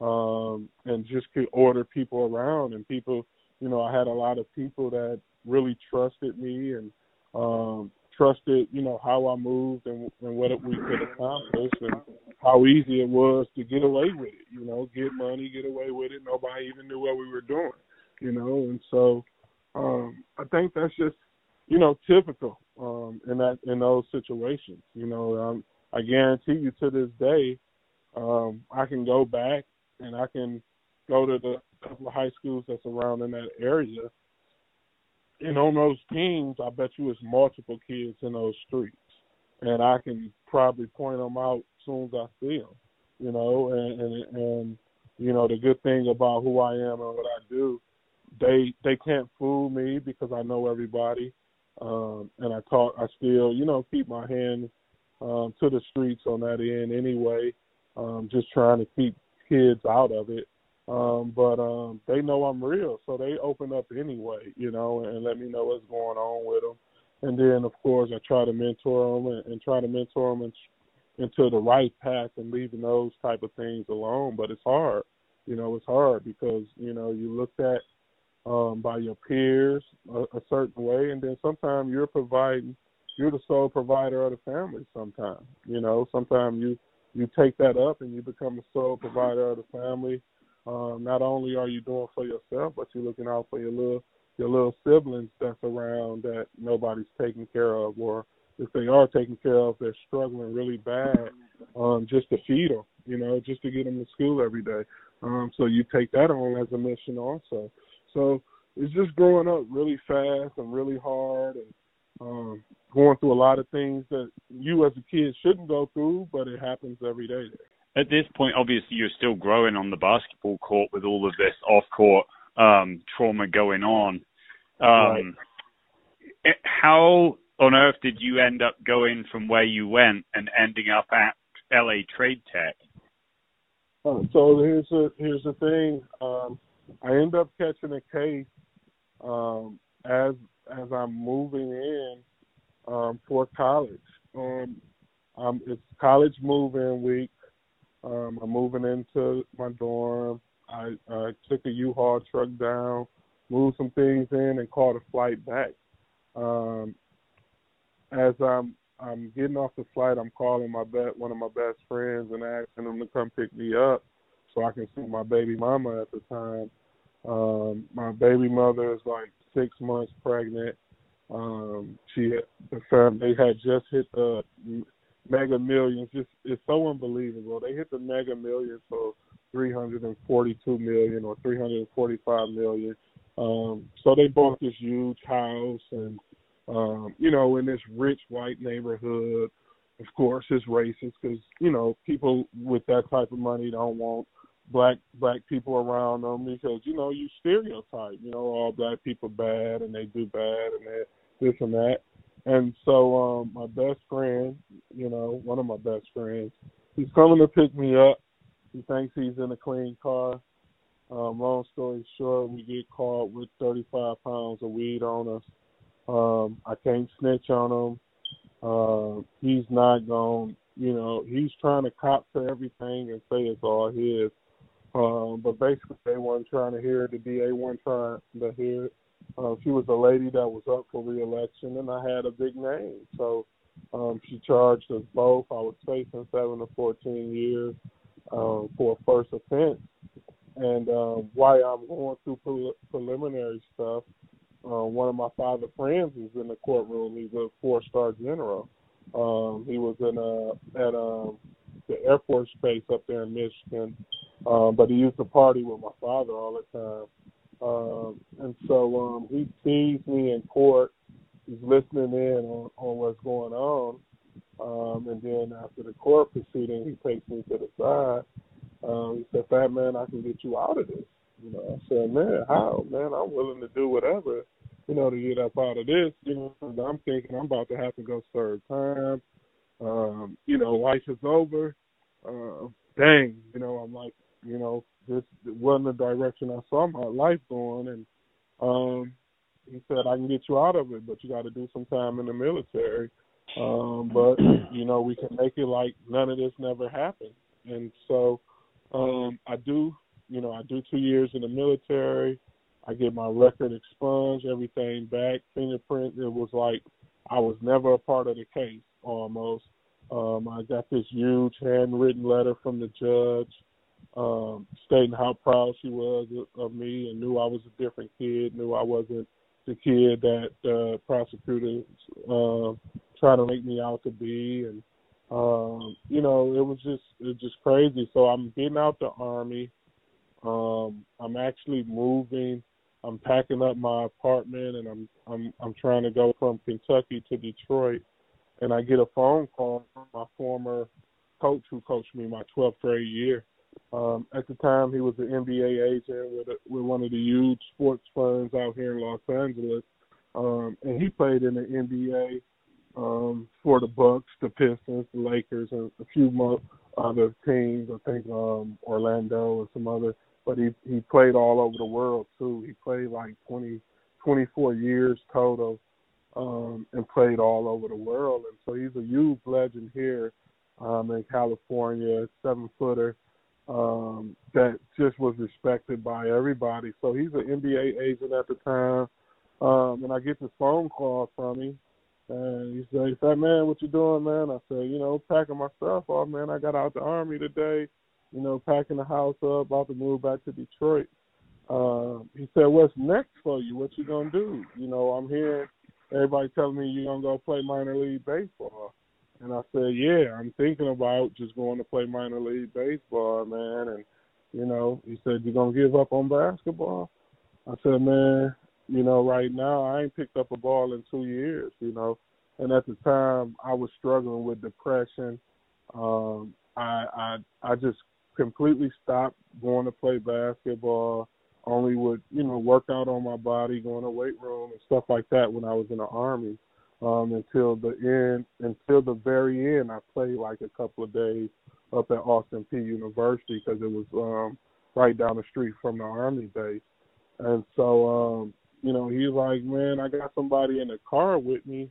um, and just could order people around. And people, you know, I had a lot of people that really trusted me and um, trusted, you know, how I moved and, and what we could accomplish and how easy it was to get away with it, you know, get money, get away with it. Nobody even knew what we were doing, you know. And so Um, I think that's just, you know, typical um, in that in those situations. You know, um, I guarantee you to this day, um, I can go back and I can go to the couple of high schools that's around in that area, and on those teams, I bet you it's multiple kids in those streets, and I can probably point them out as soon as I see them. You know, and and, and you know, the good thing about who I am and what I do, they they can't fool me because I know everybody, um, and I talk. I still, you know, keep my hand um, to the streets on that end anyway, um, just trying to keep kids out of it. Um, but um, they know I'm real, so they open up anyway, you know, and let me know what's going on with them. And then, of course, I try to mentor them and, and try to mentor them in, into the right path and leaving those type of things alone. But it's hard, you know, it's hard because, you know, you looked at um, by your peers a, a certain way, and then sometimes you're providing, you're the sole provider of the family sometimes, you know. Sometimes you, you take that up and you become the sole provider of the family. Um, not only are you doing for yourself, but you're looking out for your little your little siblings that's around that nobody's taking care of, or if they are taken care of, they're struggling really bad um, just to feed them, you know, just to get them to school every day. Um, so you take that on as a mission also. So it's just growing up really fast and really hard and um, going through a lot of things that you as a kid shouldn't go through, but it happens every day there.
At this point, obviously, you're still growing on the basketball court with all of this off-court um, trauma going on. Um, right. How on earth did you end up going from where you went and ending up at L A Trade Tech?
Uh, so here's a, here's the thing. Um, I end up catching a case um, as as I'm moving in um, for college. Um, um, it's college move-in week. Um, I'm moving into my dorm. I, I took a U-Haul truck down, moved some things in, and caught a flight back. Um, as I'm I'm getting off the flight, I'm calling my be- one of my best friends and asking them to come pick me up so I can see my baby mama at the time. Um, my baby mother is like six months pregnant. Um, she the family they had just hit the Mega Millions. Just it's so unbelievable. They hit the Mega Millions for three hundred forty-two million dollars or three hundred forty-five million dollars. Um, so they bought this huge house and, um, you know, in this rich white neighborhood. Of course, it's racist because, you know, people with that type of money don't want black black people around them because, you know, you stereotype, you know, all black people bad and they do bad and they this and that. And so um, my best friend, you know, one of my best friends, he's coming to pick me up. He thinks he's in a clean car. Um, long story short, we get caught with thirty-five pounds of weed on us. Um, I can't snitch on him. Uh, he's not going, you know, he's trying to cop to everything and say it's all his. Um, but basically they weren't trying to hear it. The D A wasn't trying to hear it. Uh, she was a lady that was up for re-election, and I had a big name. So um, she charged us both. I was facing seven to fourteen years um, for a first offense. And um, while I'm going through pre- preliminary stuff, uh, one of my father friends is in the courtroom. He's a four-star general. Um, he was in a, at um, the Air Force Base up there in Michigan, um, but he used to party with my father all the time. Um, and so um, he sees me in court. He's listening in on, on what's going on. Um, and then after the court proceeding, he takes me to the side. Um, he said, "Fat man, I can get you out of this." You know, I said, "Man, how? Man, I'm willing to do whatever, you know, to get up out of this." You know, I'm thinking I'm about to have to go serve time. Um, you know, life is over. Uh, dang, you know, I'm like, you know, this wasn't the direction I saw my life going. And um, he said, "I can get you out of it, but you got to do some time in the military. Um, but, you know, we can make it like none of this never happened." And so um, I do, you know, I do two years in the military. I get my record expunged, everything back, fingerprint. It was like I was never a part of the case almost. Um, I got this huge handwritten letter from the judge um, stating how proud she was of me and knew I was a different kid, knew I wasn't the kid that the prosecutors uh, try to make me out to be, and um, you know, it was just it was just crazy. So I'm getting out the Army. Um, I'm actually moving. I'm packing up my apartment, and I'm I'm I'm trying to go from Kentucky to Detroit. And I get a phone call from my former coach who coached me my twelfth grade year. Um, at the time, he was an N B A agent with, a, with one of the huge sports firms out here in Los Angeles. Um, and he played in the N B A um, for the Bucks, the Pistons, the Lakers, and a few more other teams. I think um, Orlando and some other. But he, he played all over the world, too. He played like twenty, twenty-four years total. Um, and played all over the world. And so he's a huge legend here um, in California, seven-footer um, that just was respected by everybody. So he's an N B A agent at the time. Um, and I get this phone call from him. And he said, "Fat man, what you doing, man?" I said, you know, packing my stuff off, man. I got out the Army today, you know, packing the house up, about to move back to Detroit. Uh, he said, "What's next for you? What you going to do?" You know, I'm here. Everybody telling me you're going to go play minor league baseball. And I said, yeah, I'm thinking about just going to play minor league baseball, man. And, you know, he said, "You're going to give up on basketball?" I said, man, you know, right now I ain't picked up a ball in two years, you know. And at the time I was struggling with depression. Um, I, I, I just completely stopped going to play basketball. Only would, you know, work out on my body, go in the weight room and stuff like that when I was in the Army um, until the end, until the very end. I played like a couple of days up at Austin Peay University because it was um, right down the street from the Army base. And so, um, you know, he's like, "Man, I got somebody in the car with me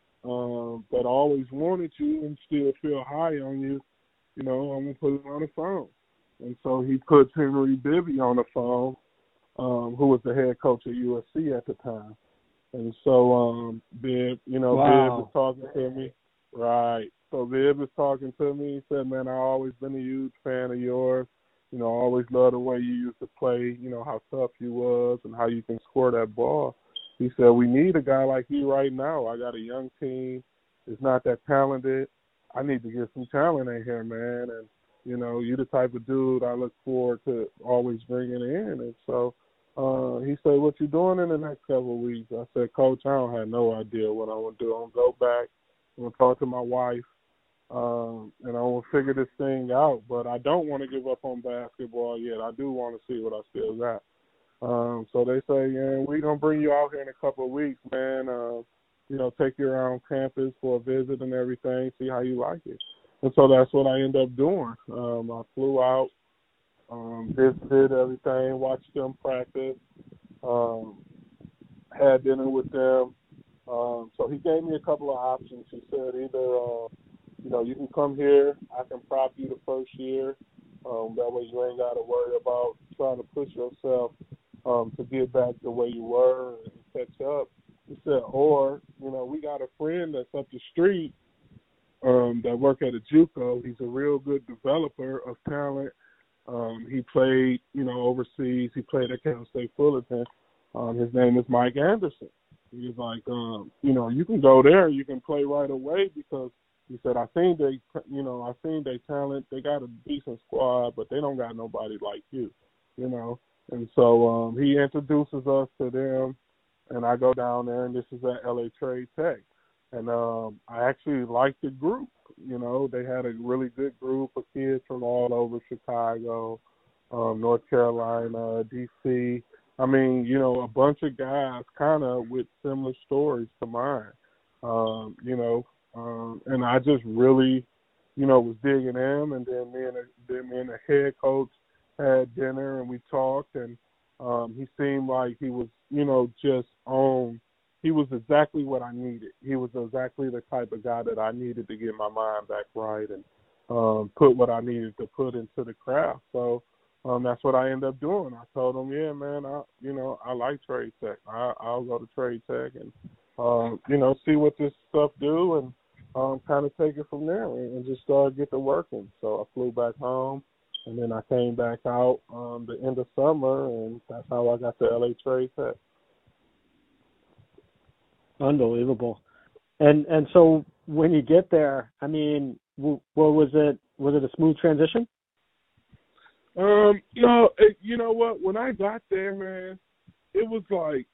um, that always wanted you and still feel high on you. You know, I'm going to put him on the phone." And so he puts Henry Bibby on the phone. Um, who was the head coach at U S C at the time. And so um, Bib, you know,
wow.
Bib was talking to me. Right. So Bib was talking to me. He said, "Man, I've always been a huge fan of yours. You know, I always loved the way you used to play, you know, how tough you was and how you can score that ball." He said, "We need a guy like you right now. I got a young team. It's not that talented. I need to get some talent in here, man. And, you know, you're the type of dude I look forward to always bringing in." And so Uh, he said, "What you doing in the next couple of weeks?" I said, "Coach, I don't have no idea what I want to do. I'm going to go back. I'm going to talk to my wife, um, and I'm going to figure this thing out. But I don't want to give up on basketball yet. I do want to see what I still got." Um, so they say, "Yeah, we're going to bring you out here in a couple of weeks, man. Uh, you know, take you around campus for a visit and everything, see how you like it." And so that's what I ended up doing. Um, I flew out. Um, visited everything, watched them practice, um, had dinner with them. Um, so he gave me a couple of options. He said either, uh, you know, you can come here, I can prop you the first year. Um, that way you ain't got to worry about trying to push yourself um, to get back the way you were and catch up. He said, or, you know, we got a friend that's up the street um, that work at a JUCO. He's a real good developer of talent. Um, he played, you know, overseas. He played at Cal State Fullerton. Um, his name is Mike Anderson. He was like, um, you know, you can go there. You can play right away because he said, I think they, you know, I seen they talent. They got a decent squad, but they don't got nobody like you, you know. And so um, he introduces us to them, and I go down there, and this is at L A Trade Tech. And um, I actually liked the group. You know, they had a really good group of kids from all over Chicago, um, North Carolina, D C. I mean, you know, a bunch of guys kind of with similar stories to mine, um, you know, um, and I just really, you know, was digging them. And then me and, the, then me and the head coach had dinner and we talked, and um, he seemed like he was, you know, just on. He was exactly what I needed. He was exactly the type of guy that I needed to get my mind back right and um, put what I needed to put into the craft. So um, that's what I ended up doing. I told him, yeah, man, I, you know, I like Trade Tech. I, I'll go to Trade Tech and, um, you know, see what this stuff do and um, kind of take it from there and, and just start get to working. So I flew back home, and then I came back out um, the end of summer, and that's how I got to L A Trade Tech.
Unbelievable. And and so when you get there, I mean, w- what was it? Was it a smooth transition?
Um, no, it, you know what? When I got there, man, it was like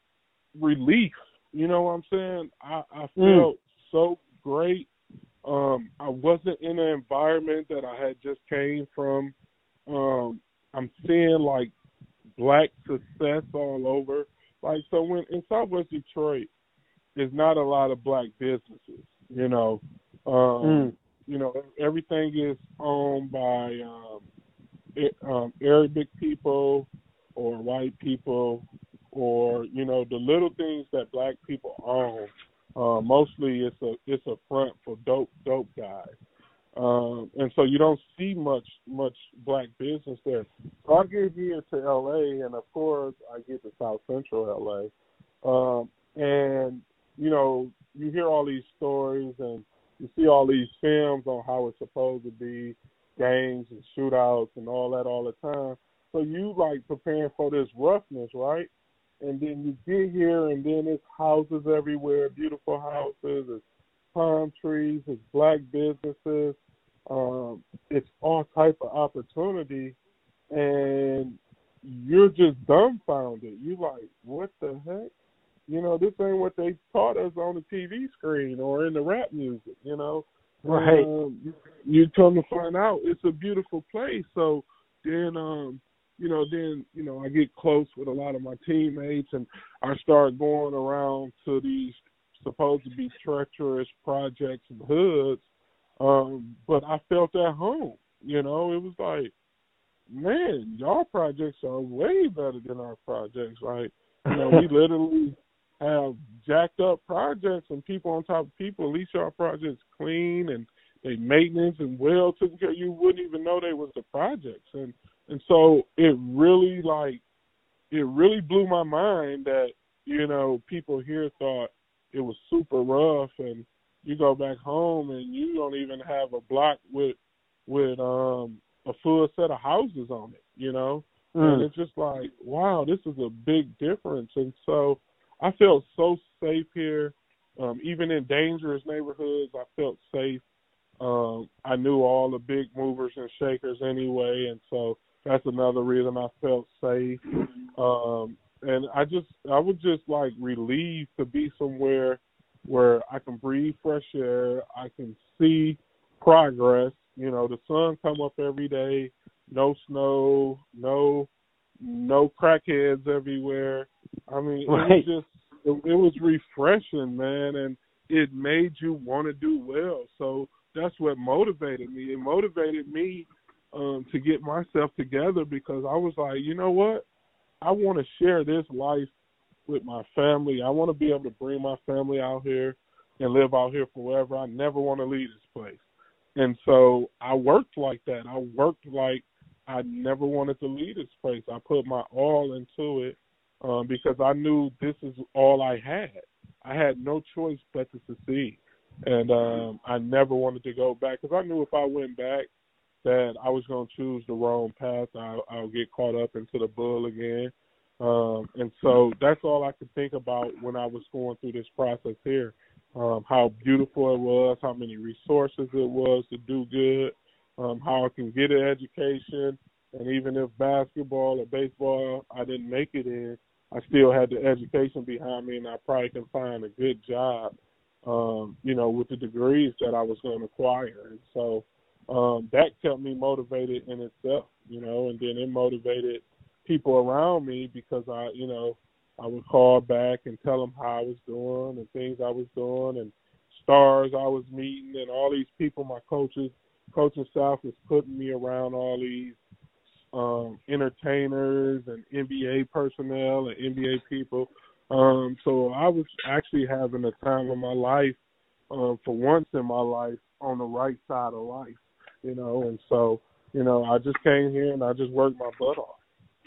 relief. You know what I'm saying? I, I felt mm. so great. Um, I wasn't in an environment that I had just came from. Um, I'm seeing like black success all over. Like, so when in Southwest Detroit, there's not a lot of black businesses. You know, um, mm. you know everything is owned by um, it, um, Arabic people or white people, or you know the little things that black people own. Uh, mostly, it's a it's a front for dope dope guys, um, and so you don't see much much black business there. So I get here to L A, and of course I get to South Central L A, um, and you know you hear all these stories and you see all these films on how it's supposed to be, gangs and shootouts and all that all the time. So you like preparing for this roughness, right? And then you get here, and then it's houses everywhere, beautiful houses, it's palm trees, it's black businesses, um, it's all type of opportunity, and you're just dumbfounded. You're like, what the heck? You know, this ain't what they taught us on the T V screen or in the rap music, you know.
Right.
Um, you, you come to find out it's a beautiful place. So then, um, you know, then, you know, I get close with a lot of my teammates, and I start going around to these supposed to be treacherous projects and hoods, um, but I felt at home. You know, it was like, man, y'all projects are way better than our projects. Like, you know, we literally have jacked up projects and people on top of people. At least y'all projects clean and they maintenance and well taken care. You wouldn't even know they was the projects. And And so it really, like, it really blew my mind that, you know, people here thought it was super rough, and you go back home and you don't even have a block with with um, a full set of houses on it, you know. Mm. And it's just like, wow, this is a big difference. And so I felt so safe here. Um, even in dangerous neighborhoods, I felt safe. Um, I knew all the big movers and shakers anyway, and so that's another reason I felt safe. Um, and I just, I was just like relieved to be somewhere where I can breathe fresh air. I can see progress. You know, the sun come up every day, no snow, no, no crackheads everywhere. I mean, right. it was just, it, it was refreshing, man. And it made you want to do well. So that's what motivated me. It motivated me Um, to get myself together, because I was like, you know what? I want to share this life with my family. I want to be able to bring my family out here and live out here forever. I never want to leave this place. And so I worked like that. I worked like I never wanted to leave this place. I put my all into it um, because I knew this is all I had. I had no choice but to succeed. And um, I never wanted to go back, because I knew if I went back, that I was going to choose the wrong path. I, I'll get caught up into the bull again. Um, and so that's all I could think about when I was going through this process here, um, how beautiful it was, how many resources it was to do good, um, how I can get an education. And even if basketball or baseball I didn't make it in, I still had the education behind me, and I probably can find a good job, um, you know, with the degrees that I was going to acquire. And so Um, that kept me motivated in itself, you know, and then it motivated people around me, because I, you know, I would call back and tell them how I was doing and things I was doing and stars I was meeting, and all these people, my coaches, coaching staff was putting me around all these um, entertainers and N B A personnel and N B A people. Um, so I was actually having a time of my life, um, for once in my life, on the right side of life. You know, and so, you know, I just came here and I just worked my butt off.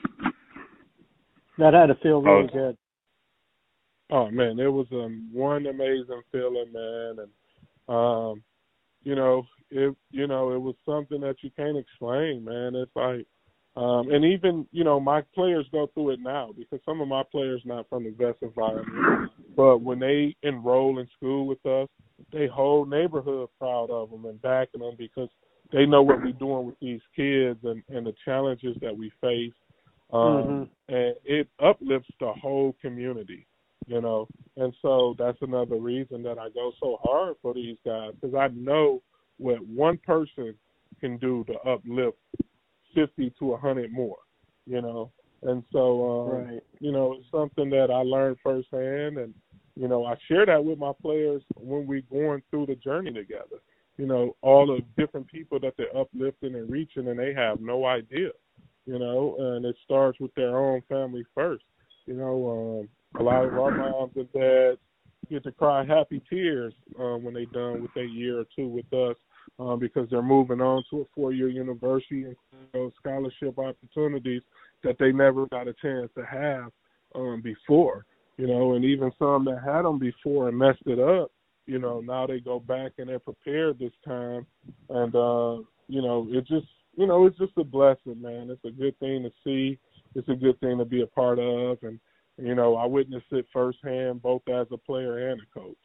That had to feel really oh. good.
Oh, man, it was um, one amazing feeling, man. And, um, you know, it, you know, it was something that you can't explain, man. It's like, Um, and even, you know, my players go through it now because some of my players not from the best environment. But when they enroll in school with us, they whole neighborhood proud of them and backing them because they know what we're doing with these kids and, and the challenges that we face. Um, mm-hmm. And it uplifts the whole community, you know. And so that's another reason that I go so hard for these guys because I know what one person can do to uplift fifty to one hundred more, you know. And so, um, right. you know, it's something that I learned firsthand. And, you know, I share that with my players when we're going through the journey together. You know, all the different people that they're uplifting and reaching, and they have no idea, you know, and it starts with their own family first. You know, um, a lot of our moms and dads get to cry happy tears um, when they're done with their year or two with us um, because they're moving on to a four-year university and you know, scholarship opportunities that they never got a chance to have um, before, you know, and even some that had them before and messed it up. You know, now they go back and they're prepared this time. And, uh, you know, it just, you know, it's just a blessing, man. It's a good thing to see. It's a good thing to be a part of. And, you know, I witnessed it firsthand, both as a player and a coach.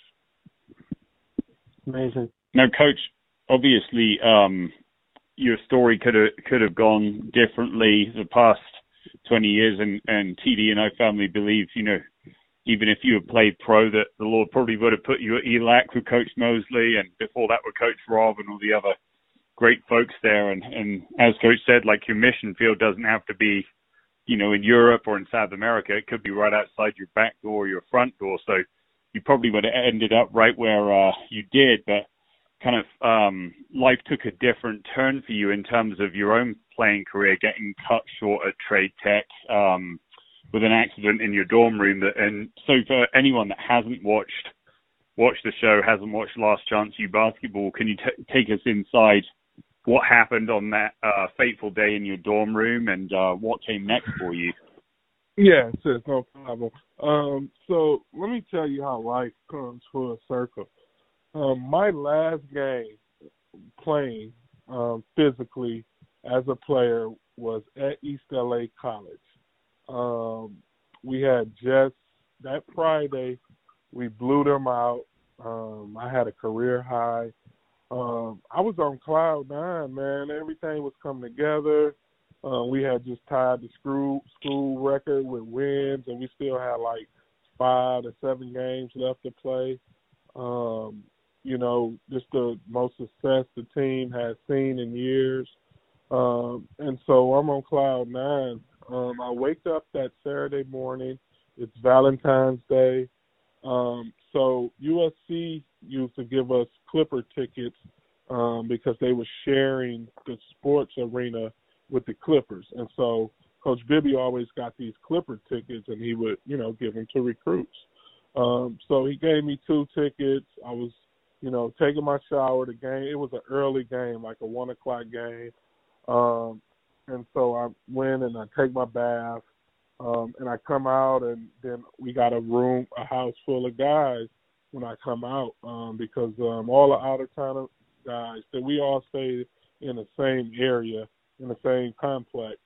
Amazing.
Now, Coach, obviously um, your story could have could have gone differently the past twenty years. And, and T D and I family believe, you know, even if you had played pro, that the Lord probably would have put you at E L A C with Coach Mosley, and before that with Coach Rob and all the other great folks there. And, and as Coach said, like your mission field doesn't have to be, you know, in Europe or in South America. It could be right outside your back door or your front door. So you probably would have ended up right where uh, you did. But kind of um, life took a different turn for you in terms of your own playing career, getting cut short at Trade Tech. Um, with an accident in your dorm room. That, and so for anyone that hasn't watched watched the show, hasn't watched Last Chance U Basketball, can you t- take us inside what happened on that uh, fateful day in your dorm room and uh, what came next for you?
Yeah, sis, no problem. Um, so let me tell you how life comes full circle. Um, my last game playing um, physically as a player was at East L A College. Um, we had just that Friday, we blew them out. Um, I had a career high. Um, I was on cloud nine, man. Everything was coming together. Uh, we had just tied the school school record with wins, and we still had like five to seven games left to play. Um, you know, just the most success the team has seen in years. Um, and so I'm on cloud nine. Um, I wake up that Saturday morning. It's Valentine's Day. Um, so U S C used to give us Clipper tickets um, because they were sharing the sports arena with the Clippers. And so Coach Bibby always got these Clipper tickets, and he would, you know, give them to recruits. Um, so he gave me two tickets. I was, you know, taking my shower. The game, it was an early game, like a one o'clock game. Um, And so I went and I take my bath, um, and I come out, and then we got a room, a house full of guys when I come out um, because um, all the out-of-town guys, that we all stay in the same area, in the same complex.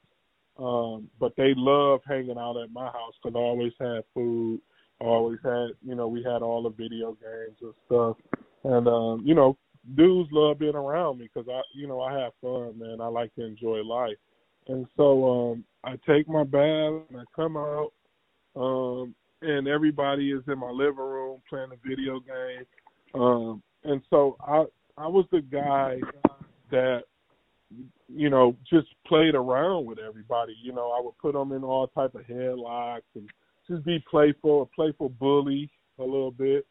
Um, but they love hanging out at my house because I always had food. I always had, you know, we had all the video games and stuff. And, um, you know, dudes love being around me because, I, you know, I have fun, man. I like to enjoy life. And so um, I take my bath and I come out, um, and everybody is in my living room playing a video game. Um, and so I I was the guy that, you know, just played around with everybody. You know, I would put them in all type of headlocks and just be playful, a playful bully a little bit.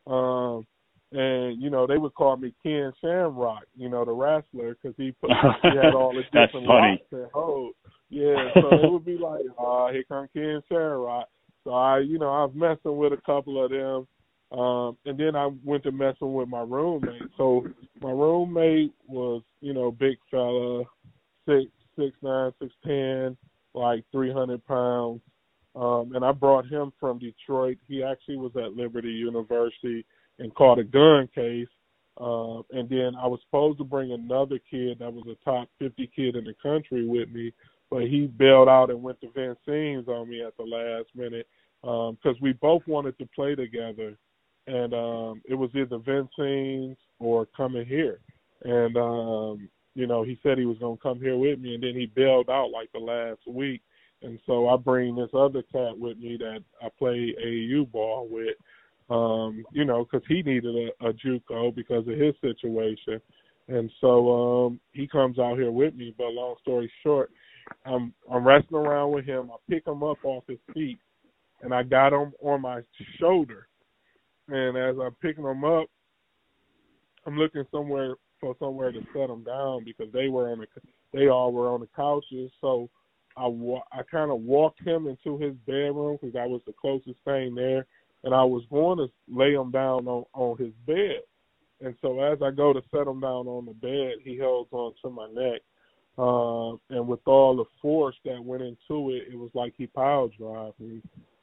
Um, And, you know, they would call me Ken Shamrock, you know, the wrestler, because he, put, he had all the different locks and holds. Yeah, so it would be like, oh, here come Ken Shamrock. So, I, you know, I was messing with a couple of them. Um, and then I went to messing with my roommate. So my roommate was, you know, big fella, six, six, nine, six, ten, like three hundred pounds. Um, and I brought him from Detroit. He actually was at Liberty University and caught a gun case. Uh, and then I was supposed to bring another kid that was a top fifty kid in the country with me. but he bailed out and went to Vincennes on me at the last minute because um, we both wanted to play together, and um, it was either Vincennes or coming here. And, um, you know, he said he was going to come here with me, and then he bailed out like the last week. And so I bring this other cat with me that I play A A U ball with, um, you know, because he needed a, a JUCO because of his situation. And so um, he comes out here with me. But long story short, I'm, I'm wrestling around with him. I pick him up off his feet, and I got him on my shoulder. And as I'm picking him up, I'm looking somewhere for somewhere to set him down because they were on the, they all were on the couches. So I, wa- I kind of walked him into his bedroom because that was the closest thing there, and I was going to lay him down on, on his bed. And so as I go to set him down on the bed, he holds on to my neck. Uh, and with all the force that went into it, it was like he pile drove me.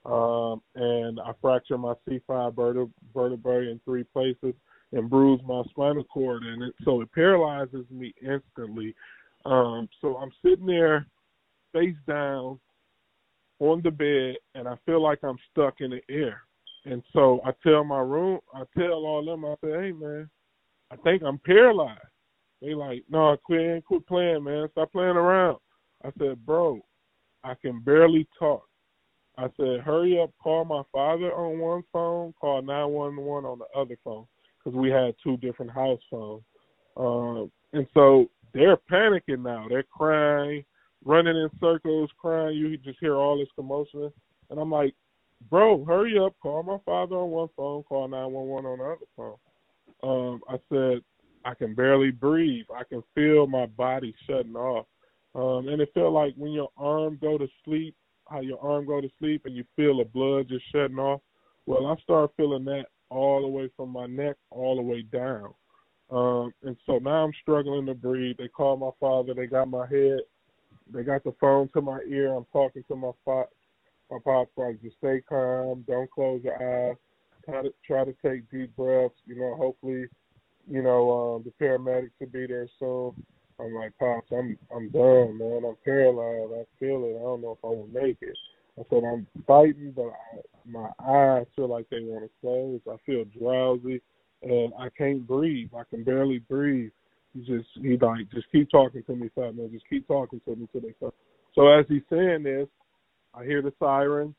Um, and I fractured my C five vertebra- vertebrae in three places and bruised my spinal cord. And it, so it paralyzes me instantly. Um, so I'm sitting there face down on the bed, and I feel like I'm stuck in the air. And so I tell my room, I tell all them, I say, hey, man, I think I'm paralyzed. They like, no, quit, quit playing, man. Stop playing around. I said, bro, I can barely talk. I said, hurry up, call my father on one phone, call nine one one on the other phone, because we had two different house phones. Um, and so they're panicking now. They're crying, running in circles, crying. You just hear all this commotion. And I'm like, bro, hurry up, call my father on one phone, call nine one one on the other phone. Um, I said, I can barely breathe. I can feel my body shutting off. Um, and it felt like when your arm go to sleep, how your arm go to sleep and you feel the blood just shutting off. Well, I started feeling that all the way from my neck all the way down. Um, and so now I'm struggling to breathe. They called my father. They got my head. They got the phone to my ear. I'm talking to my fa- my pop, like, just stay calm. Don't close your eyes. Try to, try to take deep breaths. You know, hopefully, you know, um, the paramedics will be there soon. I'm like, Pops, I'm I'm done, man. I'm paralyzed. I feel it. I don't know if I will make it. I said, I'm fighting, but I, my eyes feel like they want to close. I feel drowsy, and I can't breathe. I can barely breathe. He just, he like, just keep talking to me, fat man. Just keep talking to me till they come. So as he's saying this, I hear the sirens.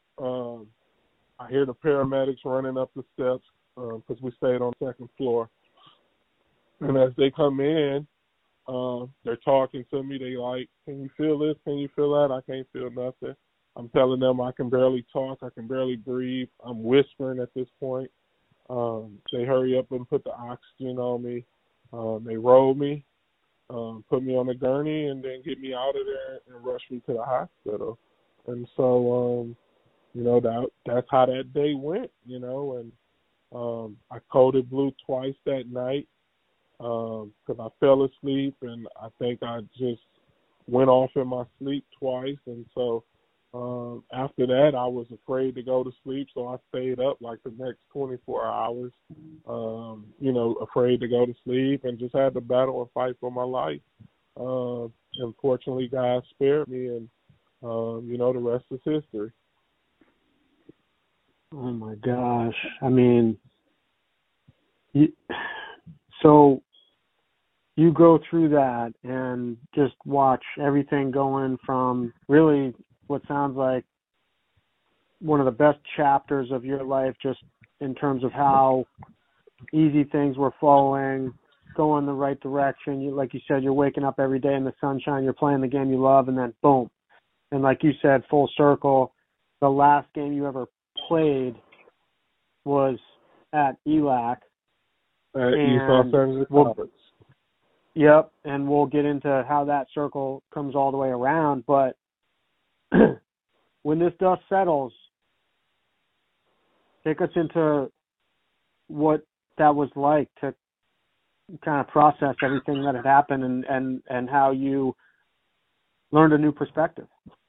Um, I hear the paramedics running up the steps because um, we stayed on the second floor. And as they come in, uh, they're talking to me. They like, can you feel this? Can you feel that? I can't feel nothing. I'm telling them I can barely talk. I can barely breathe. I'm whispering at this point. Um, they hurry up and put the oxygen on me. Um, they roll me, um, put me on the gurney, and then get me out of there and rush me to the hospital. And so, um, you know, that that's how that day went, you know. And um, I coded blue twice that night because um, I fell asleep, and I think I just went off in my sleep twice. And so um, after that, I was afraid to go to sleep, so I stayed up like the next twenty-four hours, um, you know, afraid to go to sleep, and just had to battle and fight for my life. Uh, unfortunately, God spared me, and, um, you know, the rest is history.
Oh, my gosh. I mean, you, so you go through that and just watch everything going from really what sounds like one of the best chapters of your life, just in terms of how easy things were flowing, going the right direction. You, like you said, you're waking up every day in the sunshine, you're playing the game you love, and then boom. And like you said, full circle, the last game you ever played was at E L A C.
At East Los Angeles Conference.
Yep, and we'll get into how that circle comes all the way around. But when this dust settles, take us into what that was like to kind of process everything that had happened and, and, and how you learned a new perspective.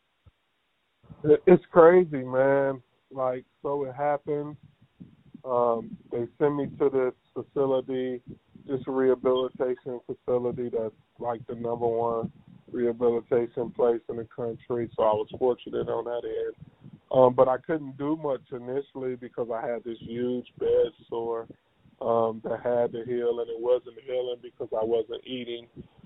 It's crazy, man. Like, so it happens. Um, they send me to this facility, this rehabilitation facility that's like the number one rehabilitation place in the country, so I was fortunate on that end. Um, but I couldn't do much initially because I had this huge bed sore um, that had to heal, and it wasn't healing because I wasn't eating.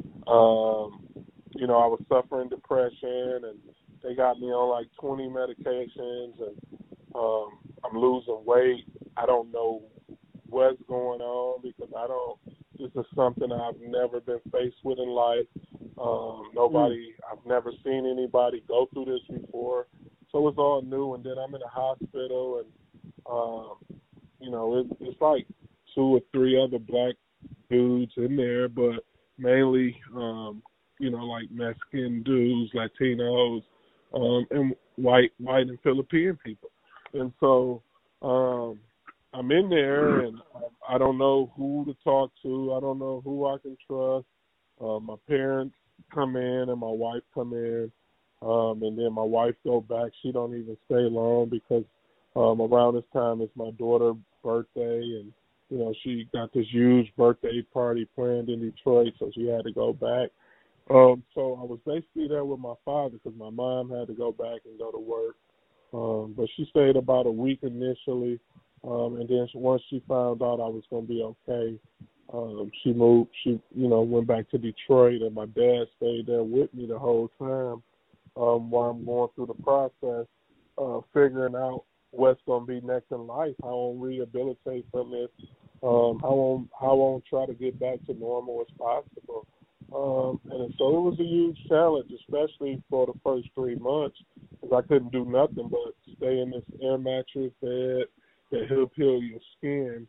Um, you know, I was suffering depression, and they got me on like twenty medications, and um, I'm losing weight. I don't know what's going on because I don't, this is something I've never been faced with in life. Um, nobody, mm. I've never seen anybody go through this before. So it's all new, and then I'm in a hospital, and, um, you know, it, it's like two or three other black dudes in there, but mainly, um, you know, like Mexican dudes, Latinos, um, and white, white and Philippine people. And so um, I'm in there, and I don't know who to talk to. I don't know who I can trust. Uh, my parents come in, and my wife come in. Um, and then my wife go back. She don't even stay long because um, around this time is my daughter's birthday, and you know she got this huge birthday party planned in Detroit, so she had to go back. Um, so I was basically there with my father because my mom had to go back and go to work. Um, but she stayed about a week initially, um, and then once she found out I was going to be okay, um, she moved. She you know went back to Detroit, and my dad stayed there with me the whole time. Um, while I'm going through the process, uh, figuring out what's going to be next in life, how I'm rehabilitate from this, um, how I'm how I'm try to get back to normal as possible. Um, and so it was a huge challenge, especially for the first three months, because I couldn't do nothing but stay in this air mattress bed that help heal your skin,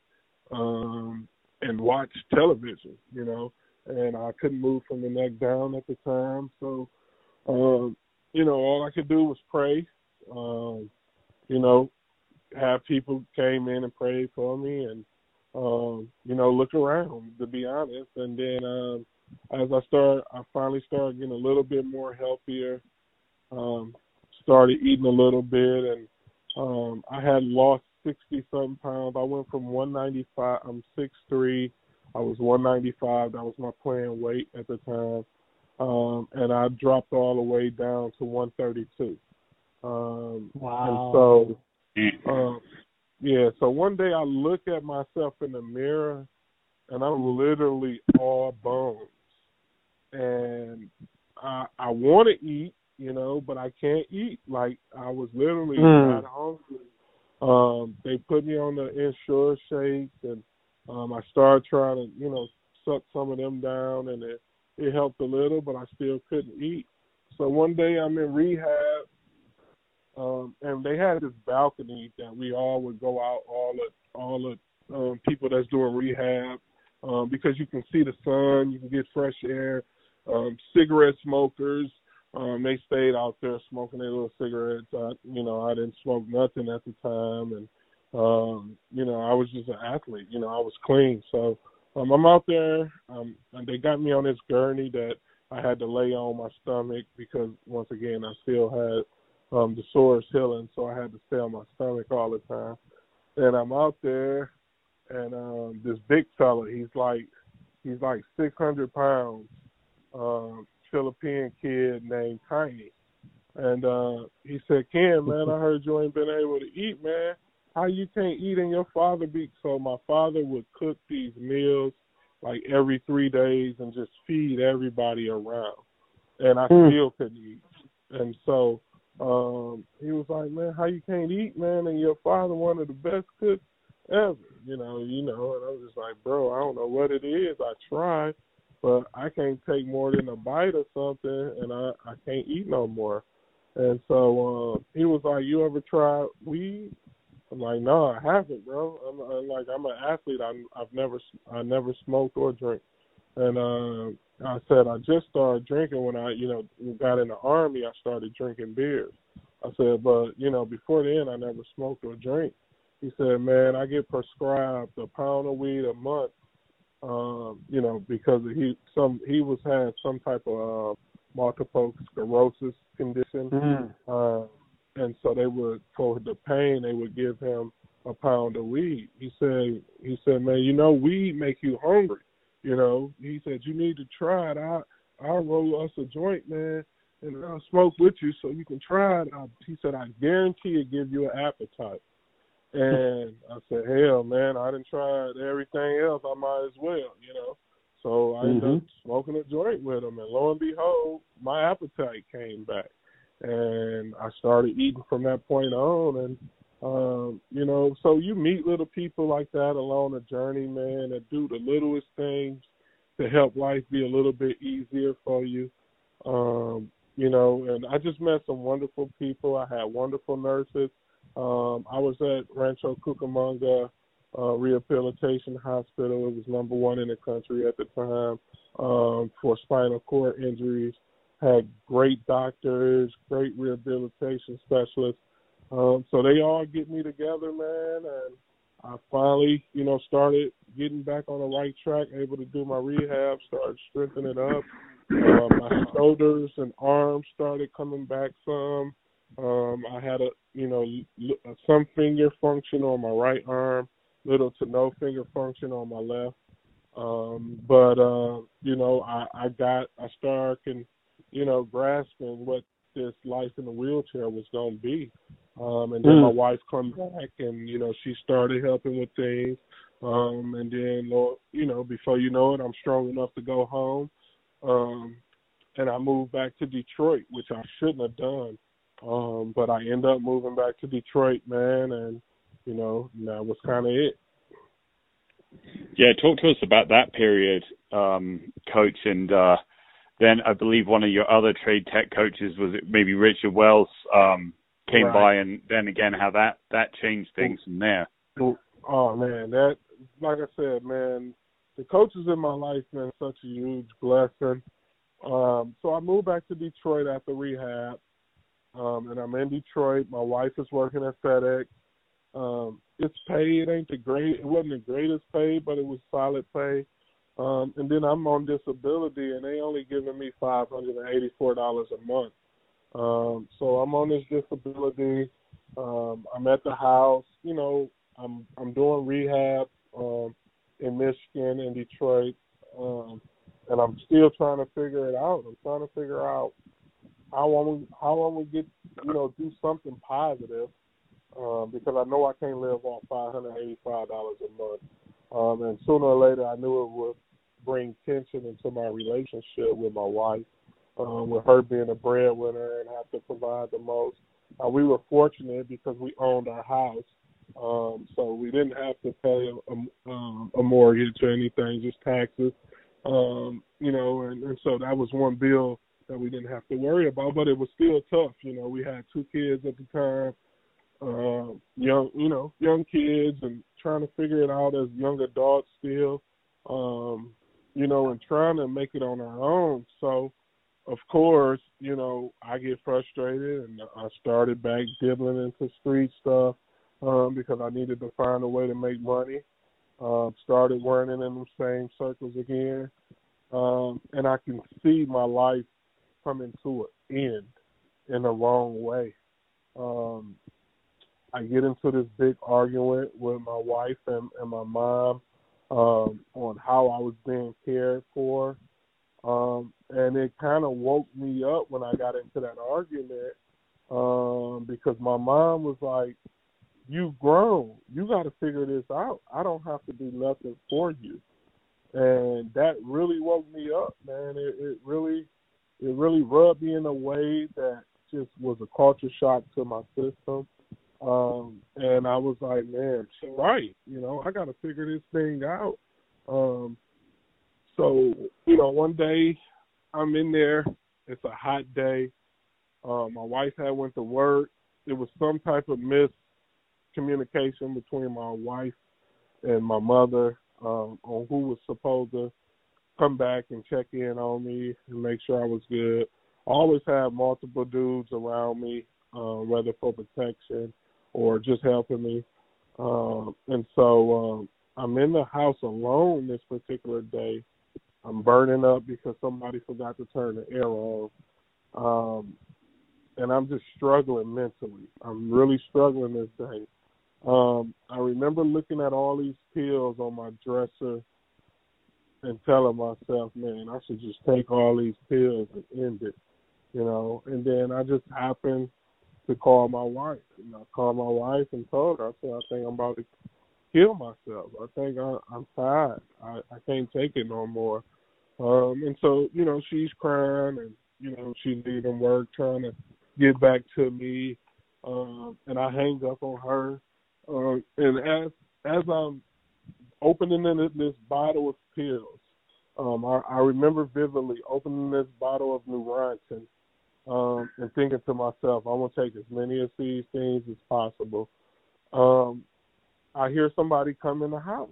um, and watch television, you know. And I couldn't move from the neck down at the time, so. Um, You know, all I could do was pray, um, you know, have people came in and prayed for me and, um, you know, look around, to be honest. And then um, as I started, I finally started getting a little bit more healthier, um, started eating a little bit, and um, I had lost sixty-something pounds. I went from one ninety-five, I'm six three, I was one ninety-five. That was my playing weight at the time. Um, and I dropped all the way down to one thirty-two. Um,
wow.
And so, um, yeah, so one day I look at myself in the mirror, and I'm literally all bones. And I, I want to eat, you know, but I can't eat. Like, I was literally mm. not hungry. Um, they put me on the Ensure shakes, and um, I started trying to, you know, suck some of them down, and it It helped a little, but I still couldn't eat. So one day I'm in rehab, um, and they had this balcony that we all would go out, all the all the um, people that's doing rehab, um, because you can see the sun, you can get fresh air. Um, cigarette smokers, um, they stayed out there smoking their little cigarettes. I, you know, I didn't smoke nothing at the time, and um, you know, I was just an athlete. You know, I was clean, so. Um, I'm out there, um, and they got me on this gurney that I had to lay on my stomach because, once again, I still had um, the sores healing, so I had to stay on my stomach all the time. And I'm out there, and um, this big fella, he's like he's like six hundred pounds, um, Philippine kid named Tiny. And uh, he said, Ken, man, I heard you ain't been able to eat, man. How you can't eat and your father be? So my father would cook these meals like every three days and just feed everybody around. And I mm. still couldn't eat. And so um, he was like, man, how you can't eat, man? And your father one of the best cooks ever, you know, you know. And I was just like, bro, I don't know what it is. I tried, but I can't take more than a bite or something, and I, I can't eat no more. And so um, he was like, you ever tried weed? I'm like, no, I haven't, bro. I'm, I'm like, I'm an athlete. I'm, I've never, I never smoked or drink. And uh, I said, I just started drinking when I, you know, got in the Army. I started drinking beers. I said, but you know, before then, I never smoked or drank. He said, man, I get prescribed a pound of weed a month. Um, you know, because he some he was had some type of uh, multiple sclerosis condition. Mm. Uh, And so they would, for the pain, they would give him a pound of weed. He said, he said, man, you know, weed make you hungry. You know, he said, you need to try it out. I'll roll us a joint, man, and I'll smoke with you so you can try it. I, he said, I guarantee it give you an appetite. And I said, hell, man, I done tried everything else. I might as well, you know. So I ended
Mm-hmm.
up smoking a joint with him, and lo and behold, my appetite came back. And I started eating from that point on, and Um, you know, so you meet little people like that along the journey, man, that do the littlest things to help life be a little bit easier for you. Um, you know, and I just met some wonderful people. I had wonderful nurses. Um, I was at Rancho Cucamonga uh, Rehabilitation Hospital. It was number one in the country at the time um, for spinal cord injuries. Had great doctors, great rehabilitation specialists. Um, so they all get me together, man, and I finally, you know, started getting back on the right track, able to do my rehab, started strengthening up. Uh, my shoulders and arms started coming back some. Um, I had a, you know, some finger function on my right arm, little to no finger function on my left. Um, but, uh, you know, I, I got, I started, you know, grasping what this life in the wheelchair was going to be. Um, and then mm. my wife come back, and, you know, she started helping with things. Um, and then, you know, before you know it, I'm strong enough to go home. Um, and I moved back to Detroit, which I shouldn't have done. Um, but I ended up moving back to Detroit, man, and, you know, that was kind of it.
Yeah, talk to us about that period, um, Coach, and uh, then I believe one of your other trade tech coaches, was it maybe Richard Wells, um, came right. by, and then again how that, that changed things from there.
Oh, man, that, like I said, man, the coaches in my life been such a huge blessing. Um, so I moved back to Detroit after rehab, um, and I'm in Detroit. My wife is working at FedEx. Um, it's pay. It ain't the great. It wasn't the greatest pay, but it was solid pay. Um, and then I'm on disability, and they only giving me five hundred and eighty-four dollars a month. Um, so I'm on this disability. Um, I'm at the house. You know, I'm I'm doing rehab um, in Michigan and Detroit, um, and I'm still trying to figure it out. I'm trying to figure out how I want how I want to get you know do something positive. Um, because I know I can't live off five hundred eighty-five dollars a month. Um, and sooner or later, I knew it would bring tension into my relationship with my wife, um, with her being a breadwinner and have to provide the most. Uh, we were fortunate because we owned our house, um, so we didn't have to pay a, a, um, a mortgage or anything, just taxes. Um, you know, and, and so that was one bill that we didn't have to worry about, but it was still tough. You know, we had two kids at the time. Uh, young, you know, young kids, and trying to figure it out as young adults still, um, you know, and trying to make it on our own. So, of course, you know, I get frustrated, and I started back dibbling into street stuff um, because I needed to find a way to make money. Uh, started running in the same circles again, um, and I can see my life coming to an end in the wrong way. Um, I get into this big argument with my wife and, and my mom um, on how I was being cared for. Um, and it kind of woke me up when I got into that argument um, because my mom was like, you've grown. You got to figure this out. I don't have to do nothing for you. And that really woke me up, man. It, it really it really rubbed me in a way that just was a culture shock to my system. Um, and I was like, man, she's right. You know, I got to figure this thing out. Um, so, you know, one day I'm in there. It's a hot day. Um, my wife had went to work. It was some type of miscommunication between my wife and my mother um, on who was supposed to come back and check in on me and make sure I was good. I always have multiple dudes around me, uh, whether for protection or just helping me. Um, and so um, I'm in the house alone this particular day. I'm burning up because somebody forgot to turn the air on. Um, and I'm just struggling mentally. I'm really struggling this day. Um, I remember looking at all these pills on my dresser, and telling myself, man, I should just take all these pills and end it, you know. And then I just happened to call my wife. And I called my wife and told her, I said, I think I'm about to kill myself. I think I, I'm tired. I, I can't take it no more. Um, and so, you know, she's crying and, you know, she's leaving work trying to get back to me. Um, and I hang up on her. Uh, and as as I'm opening this bottle of pills, um, I, I remember vividly opening this bottle of Neurontin um, and thinking to myself, I'm going to take as many of these things as possible. Um, I hear somebody come in the house,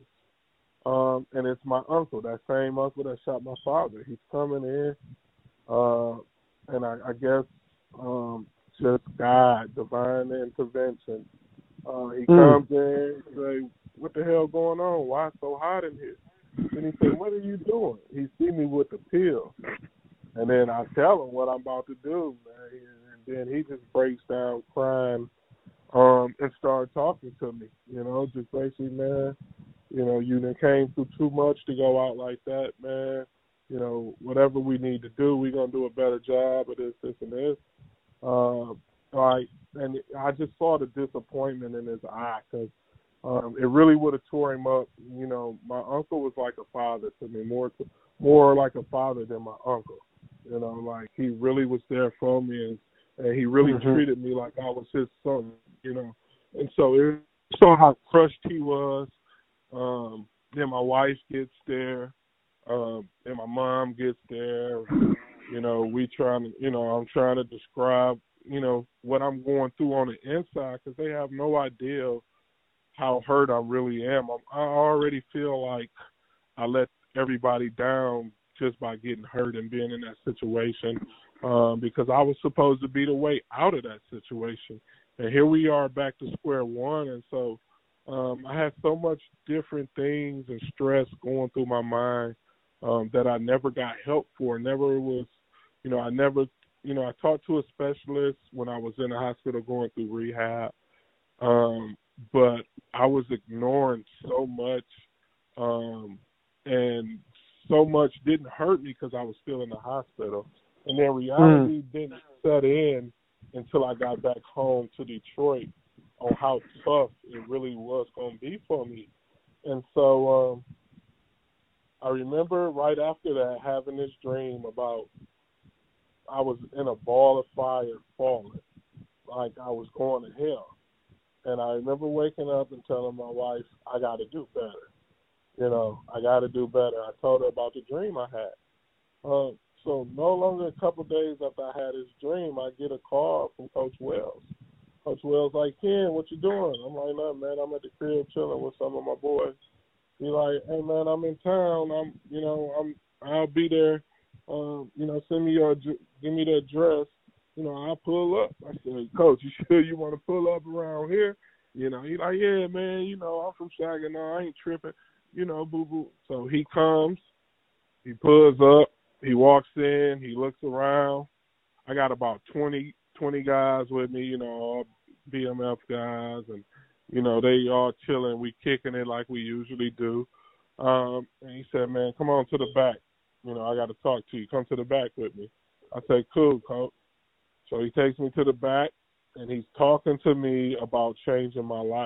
um, and it's my uncle, that same uncle that shot my father. He's coming in, uh, and I, I guess um, just God, divine intervention. Uh, he mm. comes in and say, what the hell going on? Why it's so hot in here? And he said, what are you doing? He see me with the pill. And then I tell him what I'm about to do, man. And then he just breaks down crying um, and started talking to me, you know, just basically, man, you know, you done came through too much to go out like that, man. You know, whatever we need to do, we're going to do a better job of this, this, and this. Uh, like, and I just saw the disappointment in his eye because um, it really would have tore him up. You know, my uncle was like a father to me, more to, more like a father than my uncle. You know, like he really was there for me, and, and he really mm-hmm. treated me like I was his son. You know, and so it saw how crushed he was. Um, then my wife gets there, um, and my mom gets there. You know, we trying to, you know, I'm trying to describe, you know, what I'm going through on the inside because they have no idea how hurt I really am. I'm, I already feel like I let everybody down just by getting hurt and being in that situation um, because I was supposed to be the way out of that situation. And here we are back to square one. And so um, I had so much different things and stress going through my mind um, that I never got help for. Never was, you know, I never, you know, I talked to a specialist when I was in the hospital going through rehab. Um, but I was ignoring so much um, and so much didn't hurt me because I was still in the hospital. And then reality mm. didn't set in until I got back home to Detroit on how tough it really was going to be for me. And so um, I remember right after that having this dream about I was in a ball of fire falling, like I was going to hell. And I remember waking up and telling my wife, I got to do better. You know, I got to do better. I told her about the dream I had. Uh, so no longer a couple of days after I had this dream, I get a call from Coach Wells. Coach Wells like, Ken, what you doing? I'm like, no, man, I'm at the crib chilling with some of my boys. He like, hey, man, I'm in town. I'm, you know, I'm, I'll be there. Um, you know, send me your, give me the address. You know, I'll pull up. I said, Coach, you sure you want to pull up around here? You know, he like, yeah, man, you know, I'm from Saginaw. I ain't tripping. You know, boo-boo. So he comes. He pulls up. He walks in. He looks around. I got about twenty, twenty guys with me, you know, all B M F guys. And, you know, they all chilling. We kicking it like we usually do. Um, and he said, man, come on to the back. You know, I got to talk to you. Come to the back with me. I say, cool, Coach. So he takes me to the back, and he's talking to me about changing my life.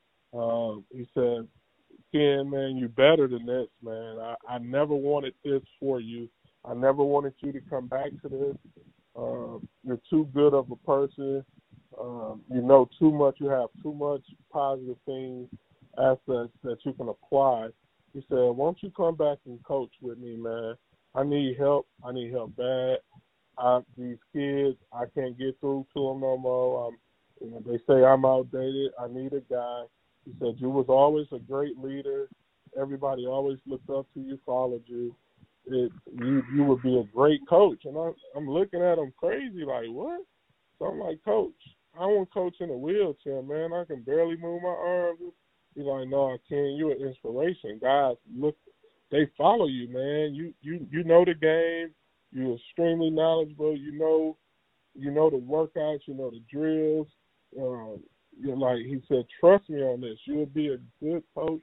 Um, he said, Ken, man, you better than this, man. I, I never wanted this for you. I never wanted you to come back to this. Um, you're too good of a person. Um, you know too much. You have too much positive things, aspects that you can apply. He said, won't you come back and coach with me, man? I need help. I need help bad. I, these kids, I can't get through to them no more. Um, you know, they say I'm outdated. I need a guy. He said, you was always a great leader. Everybody always looked up to you, followed you. It, you you would be a great coach. And I'm, I'm looking at him crazy like, what? So I'm like, Coach, I want to coach in a wheelchair, man. I can barely move my arms. He's like, no, I can't. You're an inspiration. Guys, look, they follow you, man. You you you know the game. You're extremely knowledgeable. You know, you know the workouts. You know the drills. Um, you're like he said, trust me on this. You'll be a good coach,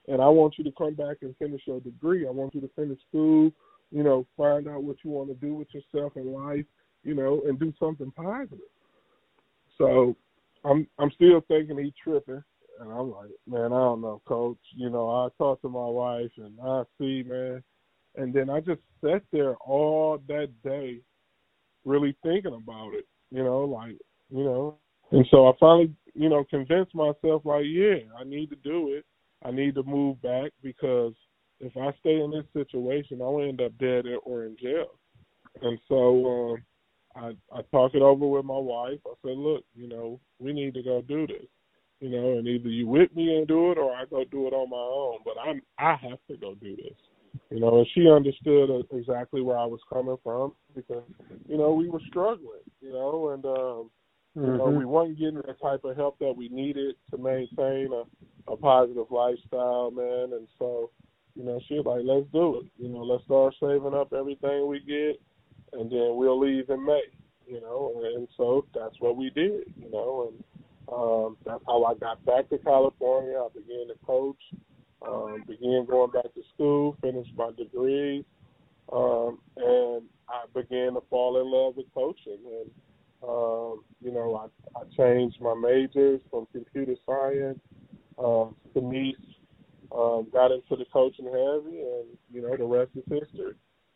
and I want you to come back and finish your degree. I want you to finish school, you know, find out what you want to do with yourself in life, you know, and do something positive. So I'm I'm still thinking he's tripping, and I'm like, man, I don't know, Coach. You know, I talk to my wife, and I see, man, and then I just sat there all that day really thinking about it, you know, like, you know. And so I finally, you know, convinced myself, like, yeah, I need to do it. I need to move back because if I stay in this situation, I'll end up dead or in jail. And so um, I, I talked it over with my wife. I said, look, you know, we need to go do this, you know, and either you with me and do it or I go do it on my own. But I'm, I have to go do this, you know, and she understood exactly where I was coming from because, you know, we were struggling, you know, and, um, You know, we weren't getting the type of help that we needed to maintain a, a positive lifestyle, man. And so, you know, she was like, let's do it. You know, let's start saving up everything we get, and then we'll leave in May, you know. And so that's what we did, you know. And um, that's how I got back to California. I began to coach, um, began going back to school, finished my degree, um, and I began to fall in love with coaching. And Um, you know, I, I changed my majors from computer science um, to Nice, um, got into the coaching heavy, and, you know, the rest is history.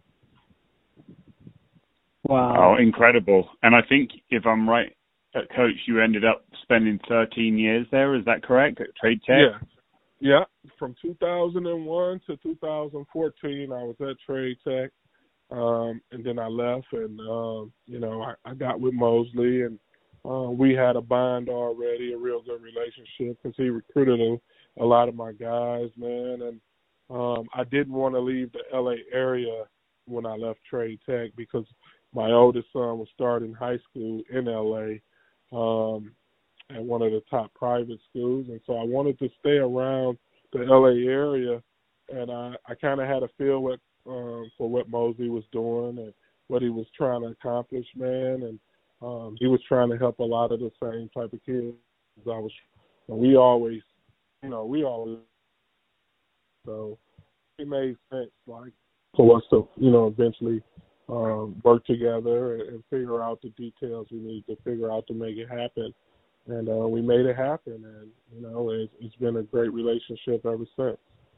Wow. Oh, incredible. And I think, if I'm right, Coach, you ended up spending thirteen years there. Is that correct, at Trade Tech?
Yeah. Yeah. From two thousand one to two thousand fourteen, I was at Trade Tech. Um, and then I left, and, um, you know, I, I got with Mosley, and uh, we had a bond already, a real good relationship, because he recruited a, a lot of my guys, man. And um, I didn't want to leave the L A area when I left Trade Tech because my oldest son was starting high school in L A um, at one of the top private schools. And so I wanted to stay around the L A area, and I, I kind of had a feel with Um, for what Mosley was doing and what he was trying to accomplish, man. And um, he was trying to help a lot of the same type of kids I was. And we always, you know, we always. So it made sense, like, for us to, you know, eventually um, work together and, and figure out the details we need to figure out to make it happen. And uh, we made it happen, and, you know, it's, it's been a great relationship ever since.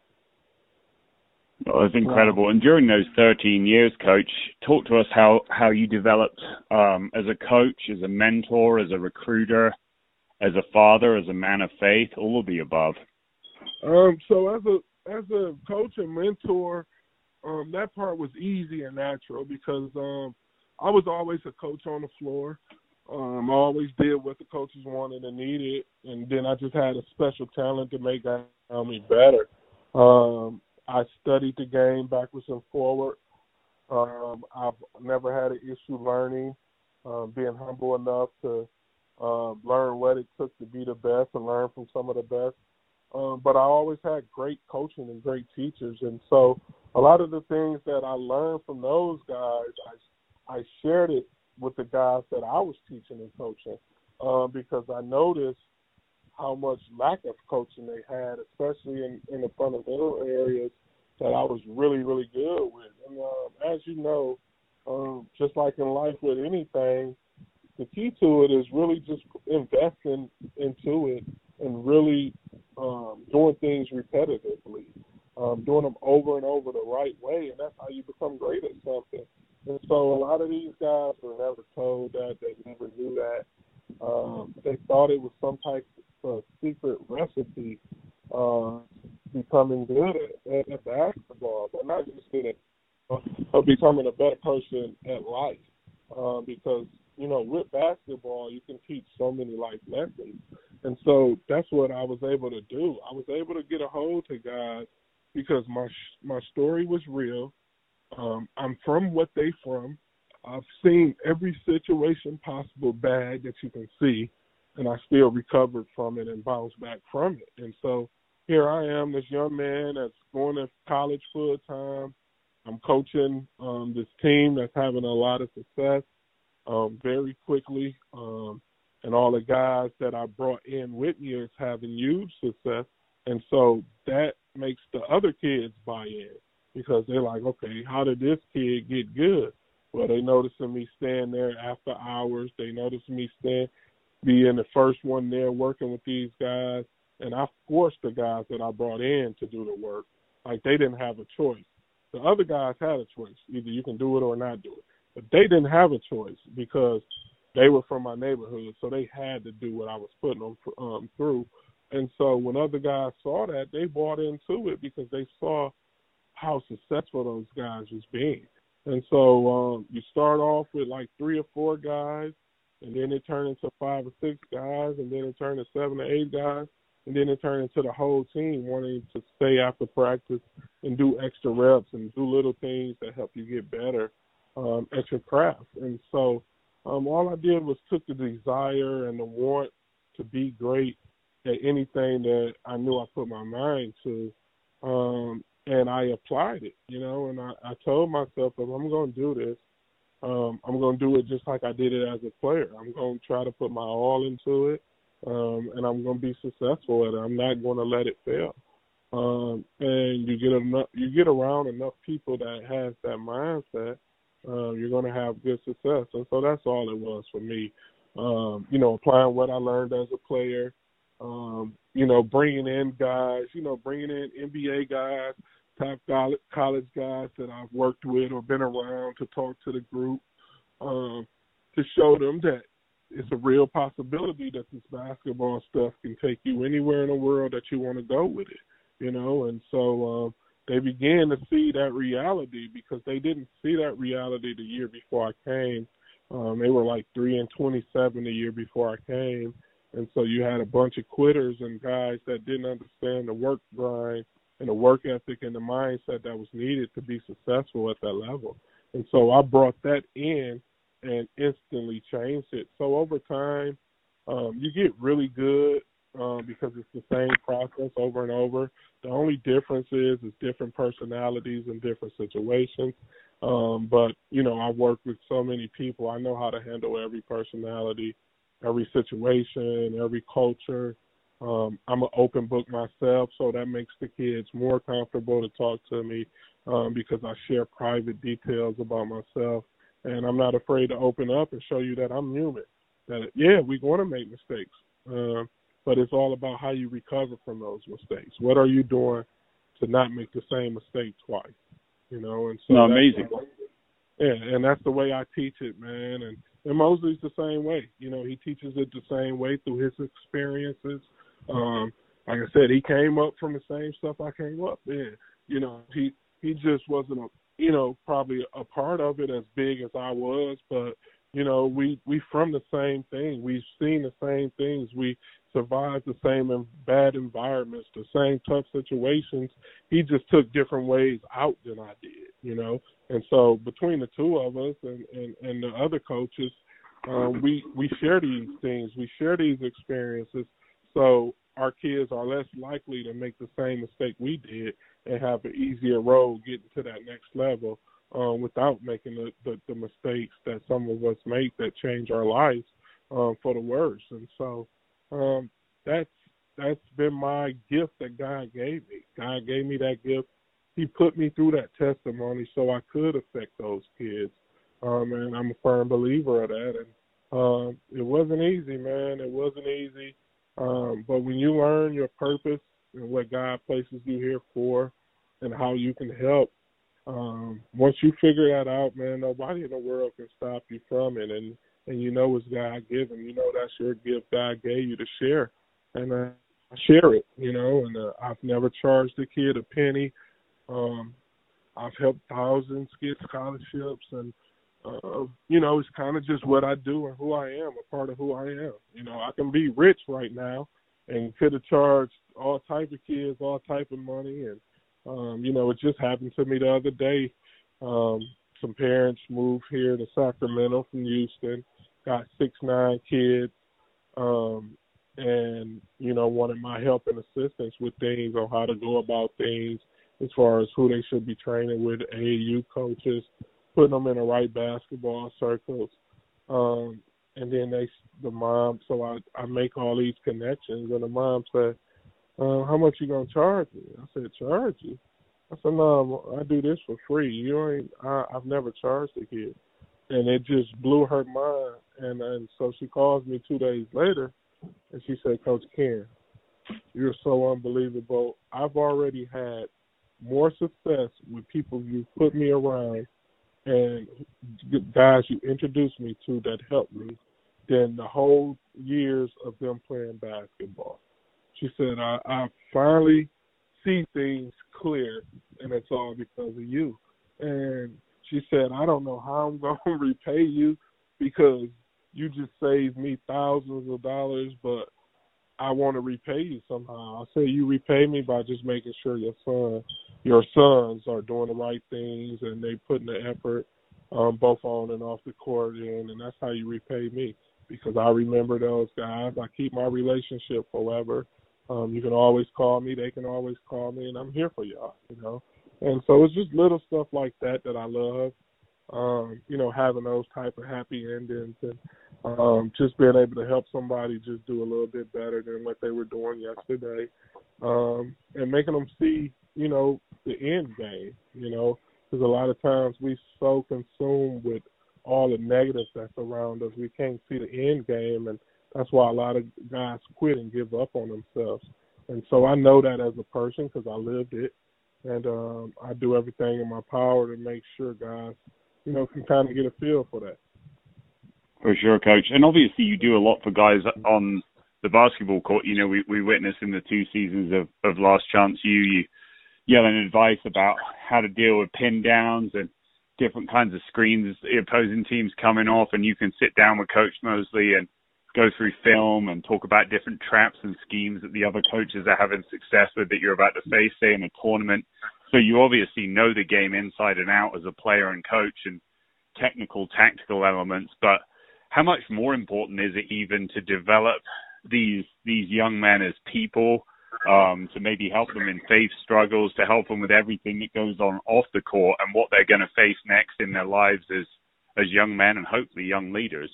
Oh, that's incredible. Wow. And during those thirteen years, Coach, talk to us how, how you developed um, as a coach, as a mentor, as a recruiter, as a father, as a man of faith, all of the above.
Um, so as a as a coach and mentor, um, that part was easy and natural because um, I was always a coach on the floor. Um, I always did what the coaches wanted and needed, and then I just had a special talent to make me better. Um, I studied the game backwards and forward. Um, I've never had an issue learning, um, being humble enough to um, learn what it took to be the best and learn from some of the best. Um, but I always had great coaching and great teachers. And so a lot of the things that I learned from those guys, I, I shared it with the guys that I was teaching and coaching um, because I noticed how much lack of coaching they had, especially in, in the fundamental areas that I was really, really good with. And um, as you know, um, just like in life with anything, the key to it is really just investing into it and really um, doing things repetitively, um, doing them over and over the right way, and that's how you become great at something. And so a lot of these guys were never told that, they never knew that. Um, they thought it was some type a secret recipe uh, becoming good at, at basketball, but not just good at uh, becoming a better person at life. Uh, because, you know, with basketball, you can teach so many life lessons. And so that's what I was able to do. I was able to get a hold to guys because my my story was real. Um, I'm from what they from. I've seen every situation possible bad that you can see, and I still recovered from it and bounced back from it. And so here I am, this young man that's going to college full time. I'm coaching um, this team that's having a lot of success um, very quickly, um, and all the guys that I brought in with me is having huge success. And so that makes the other kids buy in because they're like, okay, how did this kid get good? Well, they noticing me stand there after hours. They noticing me stand, being the first one there working with these guys. And I forced the guys that I brought in to do the work. Like, they didn't have a choice. The other guys had a choice. Either you can do it or not do it. But they didn't have a choice because they were from my neighborhood, so they had to do what I was putting them um, through. And so when other guys saw that, they bought into it because they saw how successful those guys was being. And so um, you start off with like three or four guys, and then it turned into five or six guys, and then it turned to seven or eight guys, and then it turned into the whole team wanting to stay after practice and do extra reps and do little things that help you get better, um, extra craft. And so um, all I did was took the desire and the want to be great at anything that I knew I put my mind to, um, and I applied it, you know, and I, I told myself, if I'm going to do this, um, I'm going to do it just like I did it as a player. I'm going to try to put my all into it, um, and I'm going to be successful at it. I'm not going to let it fail. Um, and you get enough, you get around enough people that has that mindset, uh, you're going to have good success. And so that's all it was for me. Um, you know, applying what I learned as a player, um, you know, bringing in guys, you know, bringing in N B A guys, top college guys that I've worked with or been around to talk to the group, um, to show them that it's a real possibility that this basketball stuff can take you anywhere in the world that you want to go with it, you know. And so um, they began to see that reality because they didn't see that reality the year before I came. Um, they were like three and twenty-seven the year before I came. And so you had a bunch of quitters and guys that didn't understand the work grind and the work ethic and the mindset that was needed to be successful at that level. And so I brought that in and instantly changed it. So over time, um, you get really good um, because it's the same process over and over. The only difference is it's different personalities and different situations. Um, but, you know, I work with so many people. I know how to handle every personality, every situation, every culture. Um, I'm an open book myself, so that makes the kids more comfortable to talk to me um, because I share private details about myself. And I'm not afraid to open up and show you that I'm human. That, yeah, we're going to make mistakes, uh, but it's all about how you recover from those mistakes. What are you doing to not make the same mistake twice? You know, and so
no, amazing.
Yeah, and that's the way I teach it, man. And, and Mosley's the same way. You know, he teaches it the same way through his experiences. Um, like I said, he came up from the same stuff I came up in. You know, he he just wasn't a you know, probably a part of it as big as I was, but, you know, we, we from the same thing. We've seen the same things. We survived the same bad environments, the same tough situations. He just took different ways out than I did, you know. And so between the two of us and, and, and the other coaches, um, we, we share these things. We share these experiences. So our kids are less likely to make the same mistake we did and have an easier road getting to that next level um, without making the, the, the mistakes that some of us make that change our lives um, for the worse. And so um, that's that's been my gift that God gave me. God gave me that gift. He put me through that testimony so I could affect those kids. Um, and I'm a firm believer of that. And um, it wasn't easy, man. It wasn't easy. Um, but when you learn your purpose and what God places you here for and how you can help, um, once you figure that out, man, nobody in the world can stop you from it. And, and you know it's God-given. You know that's your gift God gave you to share. And uh, I share it, you know, and uh, I've never charged a kid a penny. Um, I've helped thousands get scholarships, and Uh, you know, it's kind of just what I do and who I am, a part of who I am. You know, I can be rich right now and could have charged all type of kids all type of money. And, um, you know, it just happened to me the other day. Um, some parents moved here to Sacramento from Houston, got six, nine kids, um, and, you know, wanted my help and assistance with things on how to go about things as far as who they should be training with, A A U coaches, putting them in the right basketball circles. Um, and then they, the mom, so I, I make all these connections. And the mom said, uh, how much you gonna charge me? I said, charge you? I said, no, I do this for free. You ain't. I, I've never charged a kid, and it just blew her mind. And and so she calls me two days later, and she said, Coach Ken, you're so unbelievable. I've already had more success with people you put me around and guys you introduced me to that helped me than the whole years of them playing basketball. She said, I, I finally see things clear, and it's all because of you. And she said, I don't know how I'm going to repay you because you just saved me thousands of dollars, but I want to repay you somehow. I said, you repay me by just making sure your son, your sons are doing the right things and they putting the effort um, both on and off the court in, and that's how you repay me because I remember those guys. I keep my relationship forever. Um, you can always call me. They can always call me, and I'm here for y'all, you know. And so it's just little stuff like that that I love, um, you know, having those type of happy endings and um, just being able to help somebody just do a little bit better than what they were doing yesterday, um, and making them see, you know, the end game, you know, because a lot of times we so consumed with all the negative that's around us, we can't see the end game, and that's why a lot of guys quit and give up on themselves. And so I know that as a person because I lived it, and um, I do everything in my power to make sure guys, you know, can kind of get a feel for that.
For sure, Coach. And obviously you do a lot for guys on the basketball court. You know, we, we witnessed in the two seasons of, of Last Chance U, you yelling advice about how to deal with pin downs and different kinds of screens the opposing teams coming off, and you can sit down with Coach Mosley and go through film and talk about different traps and schemes that the other coaches are having success with that you're about to face, say, in a tournament. So you obviously know the game inside and out as a player and coach and technical, tactical elements. But how much more important is it even to develop these these young men as people, um, to maybe help them in faith struggles, to help them with everything that goes on off the court and what they're going to face next in their lives as, as young men and hopefully young leaders?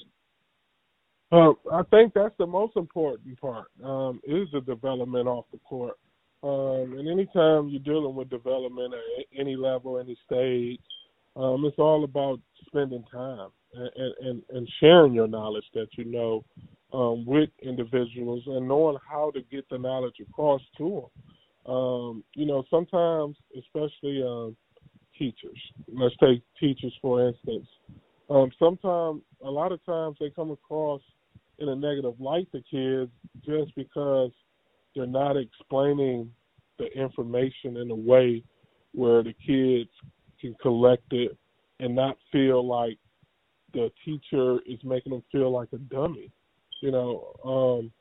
Uh, I think that's the most important part, um, is the development off the court. Um, and anytime you're dealing with development at any level, any stage, um, it's all about spending time and, and, and sharing your knowledge that you know um, with individuals and knowing how to get the knowledge across to them. Um, you know, sometimes, especially um, teachers, let's take teachers for instance, um, sometimes, a lot of times they come across in a negative light to kids just because they're not explaining the information in a way where the kids can collect it and not feel like the teacher is making them feel like a dummy. You know, um,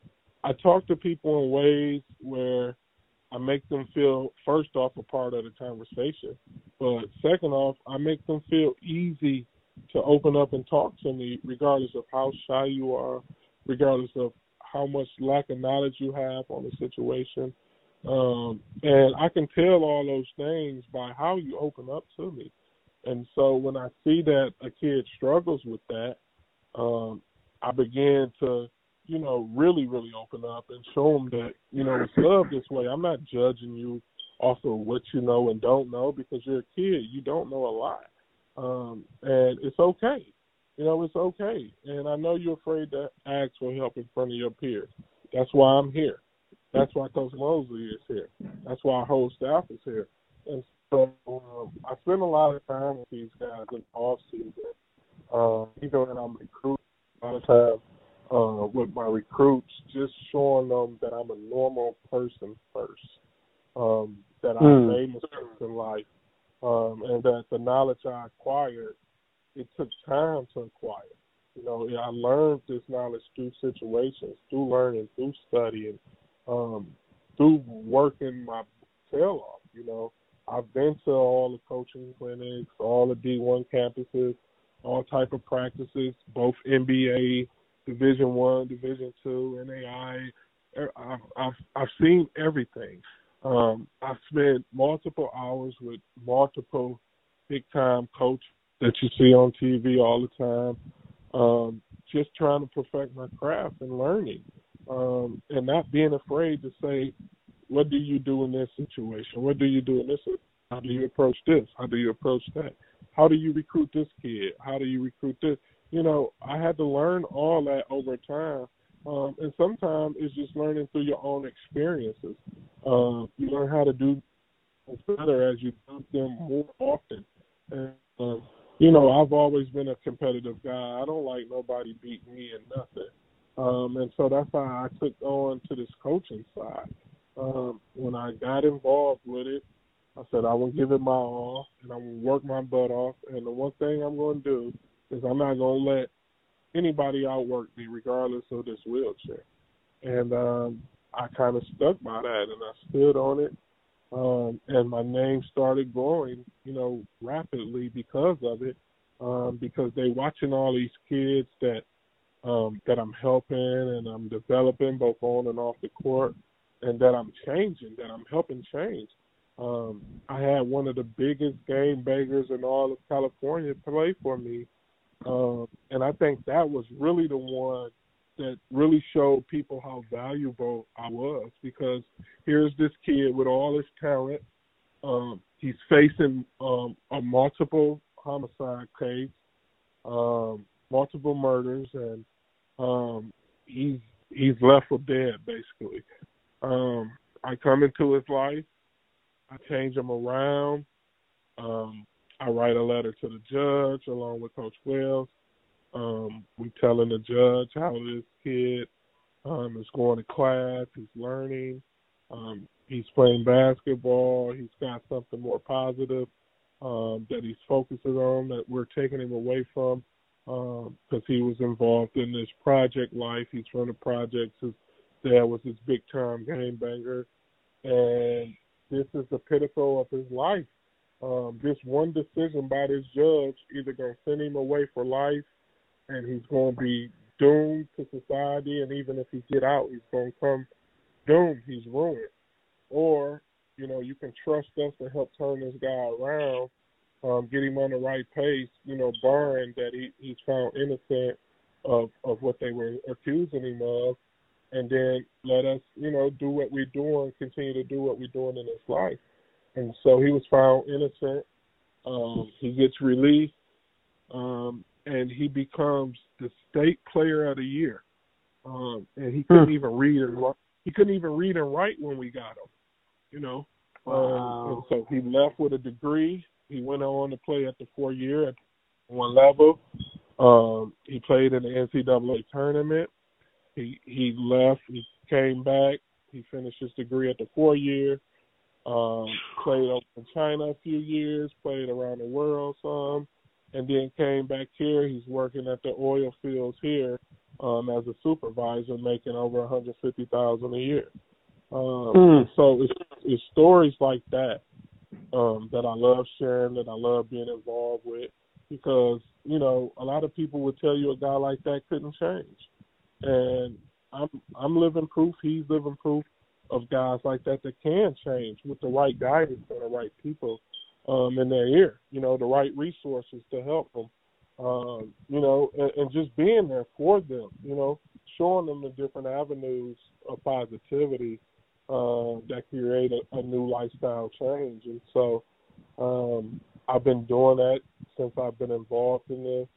I talk to people in ways where I make them feel, first off, a part of the conversation, but second off, I make them feel easy to open up and talk to me regardless of how shy you are, regardless of how much lack of knowledge you have on the situation. Um, and I can tell all those things by how you open up to me. And so when I see that a kid struggles with that, um, I begin to, you know, really, really open up and show them that, you know, it's love this way. I'm not judging you off of what you know and don't know because you're a kid. You don't know a lot. Um, and it's okay. You know, it's okay. And I know you're afraid to ask for help in front of your peers. That's why I'm here. That's why Coach Mosley is here. That's why our whole staff is here. And so um, I spend a lot of time with these guys in the off season. Um, even when I'm recruiting, a lot of time uh, with my recruits, just showing them that I'm a normal person first, um, that
Mm.
I made mistakes in life, um, and that the knowledge I acquired, it took time to acquire. You know, I learned this knowledge through situations, through learning, through studying, um, through working my tail off. You know, I've been to all the coaching clinics, all the D one campuses, all type of practices, both N B A, Division One, Division Two, N A I. I've, I've I've seen everything. Um, I've spent multiple hours with multiple big time coaches that you see on T V all the time, um, just trying to perfect my craft and learning, um, and not being afraid to say, what do you do in this situation? What do you do in this? How do you approach this? How do you approach that? How do you recruit this kid? How do you recruit this? You know, I had to learn all that over time. Um, and sometimes it's just learning through your own experiences. Uh, you learn how to do things better as you do them more often. And, um, you know, I've always been a competitive guy. I don't like nobody beating me in nothing. Um, and so that's how I took on to this coaching side. Um, when I got involved with it, I said I will give it my all, and I'm going to work my butt off. And the one thing I'm going to do is I'm not going to let anybody outwork me regardless of this wheelchair. And um, I kind of stuck by that, and I stood on it. Um, and my name started growing, you know, rapidly because of it, um, because they watching all these kids that um, that I'm helping and I'm developing both on and off the court, and that I'm changing, that I'm helping change. Um, I had one of the biggest game bangers in all of California play for me, um, and I think that was really the one that really showed people how valuable I was, because here's this kid with all his talent. Um, he's facing um, a multiple homicide case, um, multiple murders, and um, he's he's left for dead, basically. Um, I come into his life. I change him around. Um, I write a letter to the judge along with Coach Wells. Um, we telling the judge how this kid um, is going to class, he's learning, um, he's playing basketball, he's got something more positive um, that he's focusing on that we're taking him away from, because um, he was involved in this project life. He's from the projects. His dad was this big-time game banger, and this is the pinnacle of his life. Um, this one decision by this judge either going to send him away for life, and he's going to be doomed to society, and even if he get out, he's going to come doomed, he's ruined. Or, you know, you can trust us to help turn this guy around, um, get him on the right pace, you know, barring that he, he's found innocent of, of what they were accusing him of, and then let us, you know, do what we're doing, continue to do what we're doing in his life. And so he was found innocent. Um, he gets released. Um, and he becomes the state player of the year. Um, and he couldn't hmm. even read and write. He couldn't even read and write when we got him, you know. Wow. Um, and so he left with a degree. He went on to play at the four-year at one level. Um, he played in the N C double A tournament. He he left. He came back. He finished his degree at the four-year. Um, played over in China a few years. Played around the world some. And then came back here. He's working at the oil fields here um, as a supervisor, making over one hundred fifty thousand dollars a year. Um, mm. So it's, it's stories like that um, that I love sharing, that I love being involved with, because, you know, a lot of people would tell you a guy like that couldn't change. And I'm I'm living proof, he's living proof of guys like that that can change with the right guidance and the right people Um, in their ear, you know, the right resources to help them, um, you know, and, and just being there for them, you know, showing them the different avenues of positivity uh, that create a, a new lifestyle change. And so um, I've been doing that since I've been involved in this.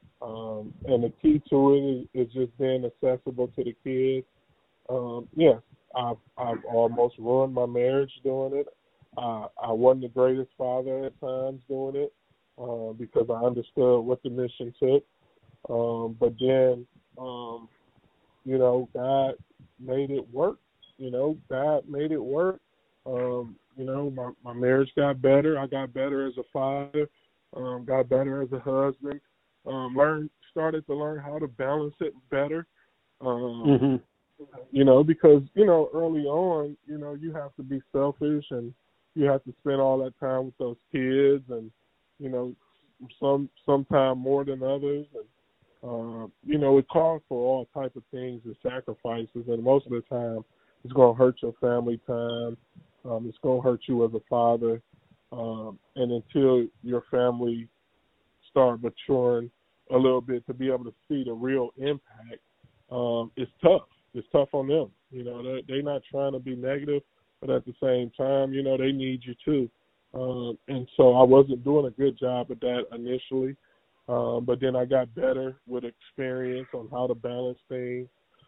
Um, and the key to it is, is just being accessible to the kids. Um, yes, I've, I've almost ruined my marriage doing it. Uh, I wasn't the greatest father at times doing it uh, because I understood what the mission took. Um, but then, um, you know, God made it work. You know, God made it work. Um, you know, my, my marriage got better. I got better as a father, um, got better as a husband, um, learned, started to learn how to balance it better. Um, mm-hmm. You know, because, you know, early on, you know, you have to be selfish and you have to spend all that time with those kids, and, you know, some sometime more than others. And, uh, you know, it calls for all type of things and sacrifices, and most of the time it's going to hurt your family time. Um, it's going to hurt you as a father. Um, and until your family start maturing a little bit to be able to see the real impact, um, it's tough. It's tough on them. You know, they're, they're not trying to be negative. but at the same time, you know, they need you too. Um, and so I wasn't doing a good job of that initially. Um, but then I got better with experience on how to balance things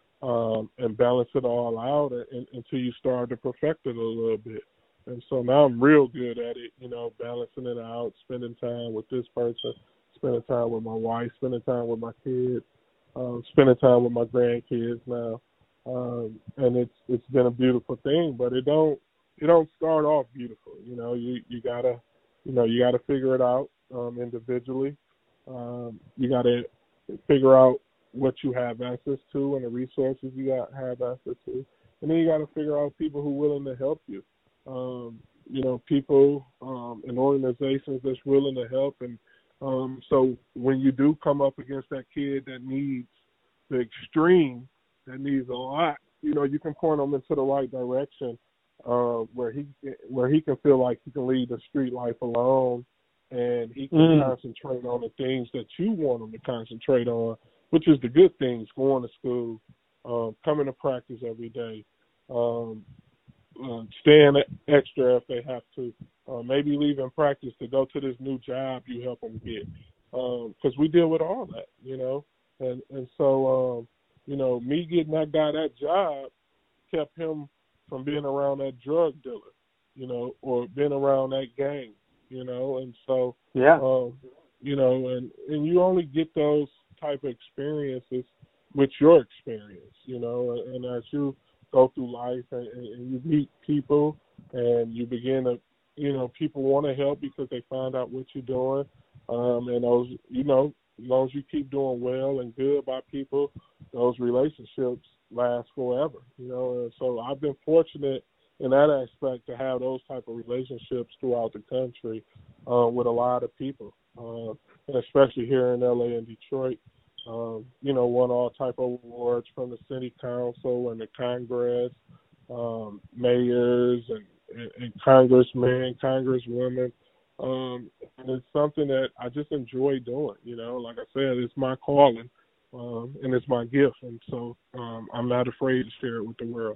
um, and balance it all out and, until you start to perfect it a little bit. And so now I'm real good at it, you know, balancing it out, spending time with this person, spending time with my wife, spending time with my kids, um, spending time with my grandkids now. Um, and it's it's been a beautiful thing, but it don't it don't start off beautiful. You know, you, you gotta you know, you gotta figure it out um, individually. Um, you got to figure out what you have access to and the resources you got have access to, and then you got to figure out people who are willing to help you. Um, you know, people um, and organizations that's willing to help, and um, so when you do come up against that kid that needs the extreme, that needs a lot, you know, you can point them into the right direction uh, where he where he can feel like he can lead the street life alone. And he can mm. concentrate on the things that you want him to concentrate on, which is the good things, going to school, um, coming to practice every day, um, uh, staying extra if they have to, uh, maybe leaving practice to go to this new job you help them get. Because um, we deal with all that, you know. And, and so, um, you know, me getting that guy that job kept him from being around that drug dealer, you know, or being around that gang. You know, and so,
yeah,
um, you know, and, and you only get those type of experiences with your experience, you know, and, and as you go through life and, and you meet people and you begin to, you know, people want to help because they find out what you're doing. Um, and those, you know, as long as you keep doing well and good by people, those relationships last forever, you know. And so I've been fortunate in that aspect to have those type of relationships throughout the country uh, with a lot of people, uh, and especially here in L A and Detroit. Um, you know, won all type of awards from the city council and the Congress, um, mayors and, and, and congressmen, congresswomen. Um, and it's something that I just enjoy doing. You know, like I said, it's my calling um, and it's my gift. And so um, I'm not afraid to share it with the world.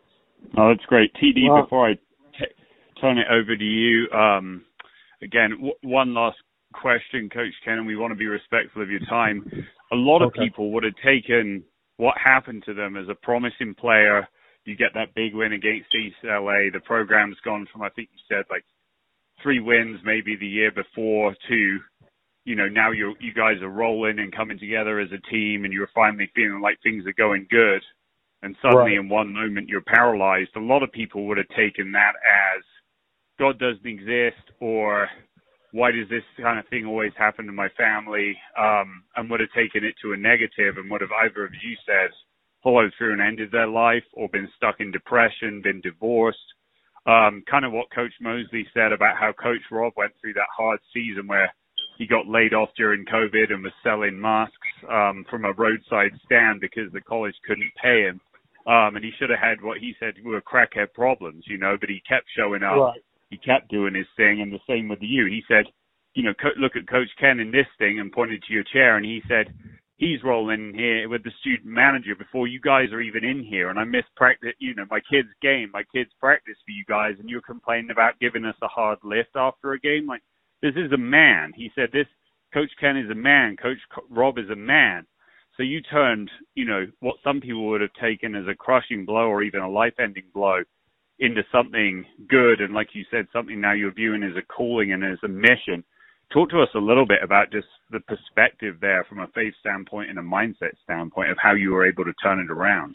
Oh, that's great. T D,
Wow.
before I t- turn it over to you, um, again, w- one last question, Coach Ken, and we want to be respectful of your time. A lot of
Okay.
people would have taken what happened to them as a promising player. You get that big win against East L A. The program's gone from, I think you said, like three wins maybe the year before to, you know, now you you guys are rolling and coming together as a team, and you're finally feeling like things are going good. And suddenly,
Right.
in one moment, you're paralyzed. A lot of people would have taken that as God doesn't exist, or why does this kind of thing always happen to my family, um, and would have taken it to a negative, and would have either of you said followed through and ended their life, or been stuck in depression, been divorced. Um, kind of what Coach Mosley said about how Coach Rob went through that hard season where he got laid off during COVID and was selling masks um, from a roadside stand because the college couldn't pay him. Um, and he should have had what he said were crackhead problems, you know, but he kept showing up.
Right.
He kept doing his thing, and the same with you. He said, you know, co- look at Coach Ken in this thing, and pointed to your chair, and he said, he's rolling in here with the student manager before you guys are even in here, and I miss practice, you know, my kid's game, my kid's practice for you guys, and you're complaining about giving us a hard lift after a game. Like, this is a man. He said, this Coach Ken is a man. Coach Rob is a man. So you turned, you know, what some people would have taken as a crushing blow or even a life-ending blow into something good. And like you said, something now you're viewing as a calling and as a mission. Talk to us a little bit about just the perspective there from a faith standpoint and a mindset standpoint of how you were able to turn it around.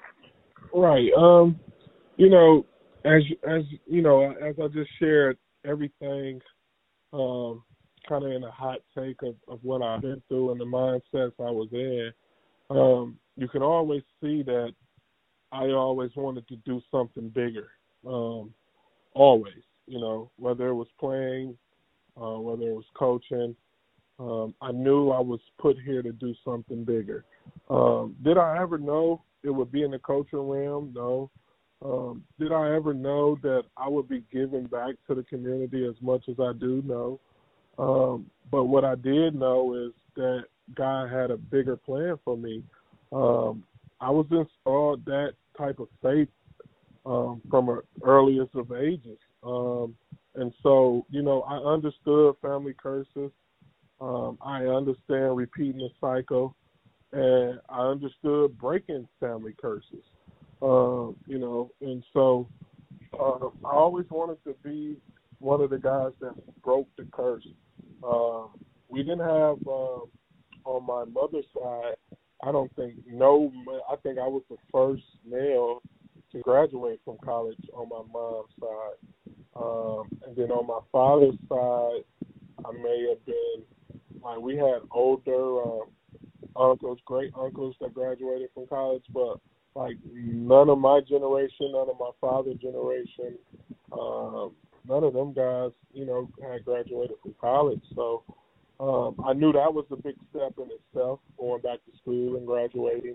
Right. Um, you know, as, as you know, as I just shared everything um, kind of in a hot take of, of what I've been through and the mindsets I was in, um, you can always see that I always wanted to do something bigger, um, always, you know, whether it was playing, uh, whether it was coaching. Um, I knew I was put here to do something bigger. Um, did I ever know it would be in the coaching realm? No. Um, did I ever know that I would be giving back to the community as much as I do? No. Um, but what I did know is that God had a bigger plan for me. Um, I was installed that type of faith um, from an earliest of ages. Um, and so, you know, I understood family curses. Um, I understand repeating the cycle, and I understood breaking family curses. Um, you know, and so uh, I always wanted to be one of the guys that broke the curse. Um, we didn't have um, on my mother's side, I don't think no. I think I was the first male to graduate from college on my mom's side, um, and then on my father's side, I may have been like we had older um, uncles, great uncles that graduated from college, but like none of my generation, none of my father's generation, um, none of them guys, you know, had graduated from college. So um, I knew that was a big step in itself, going back to school and graduating.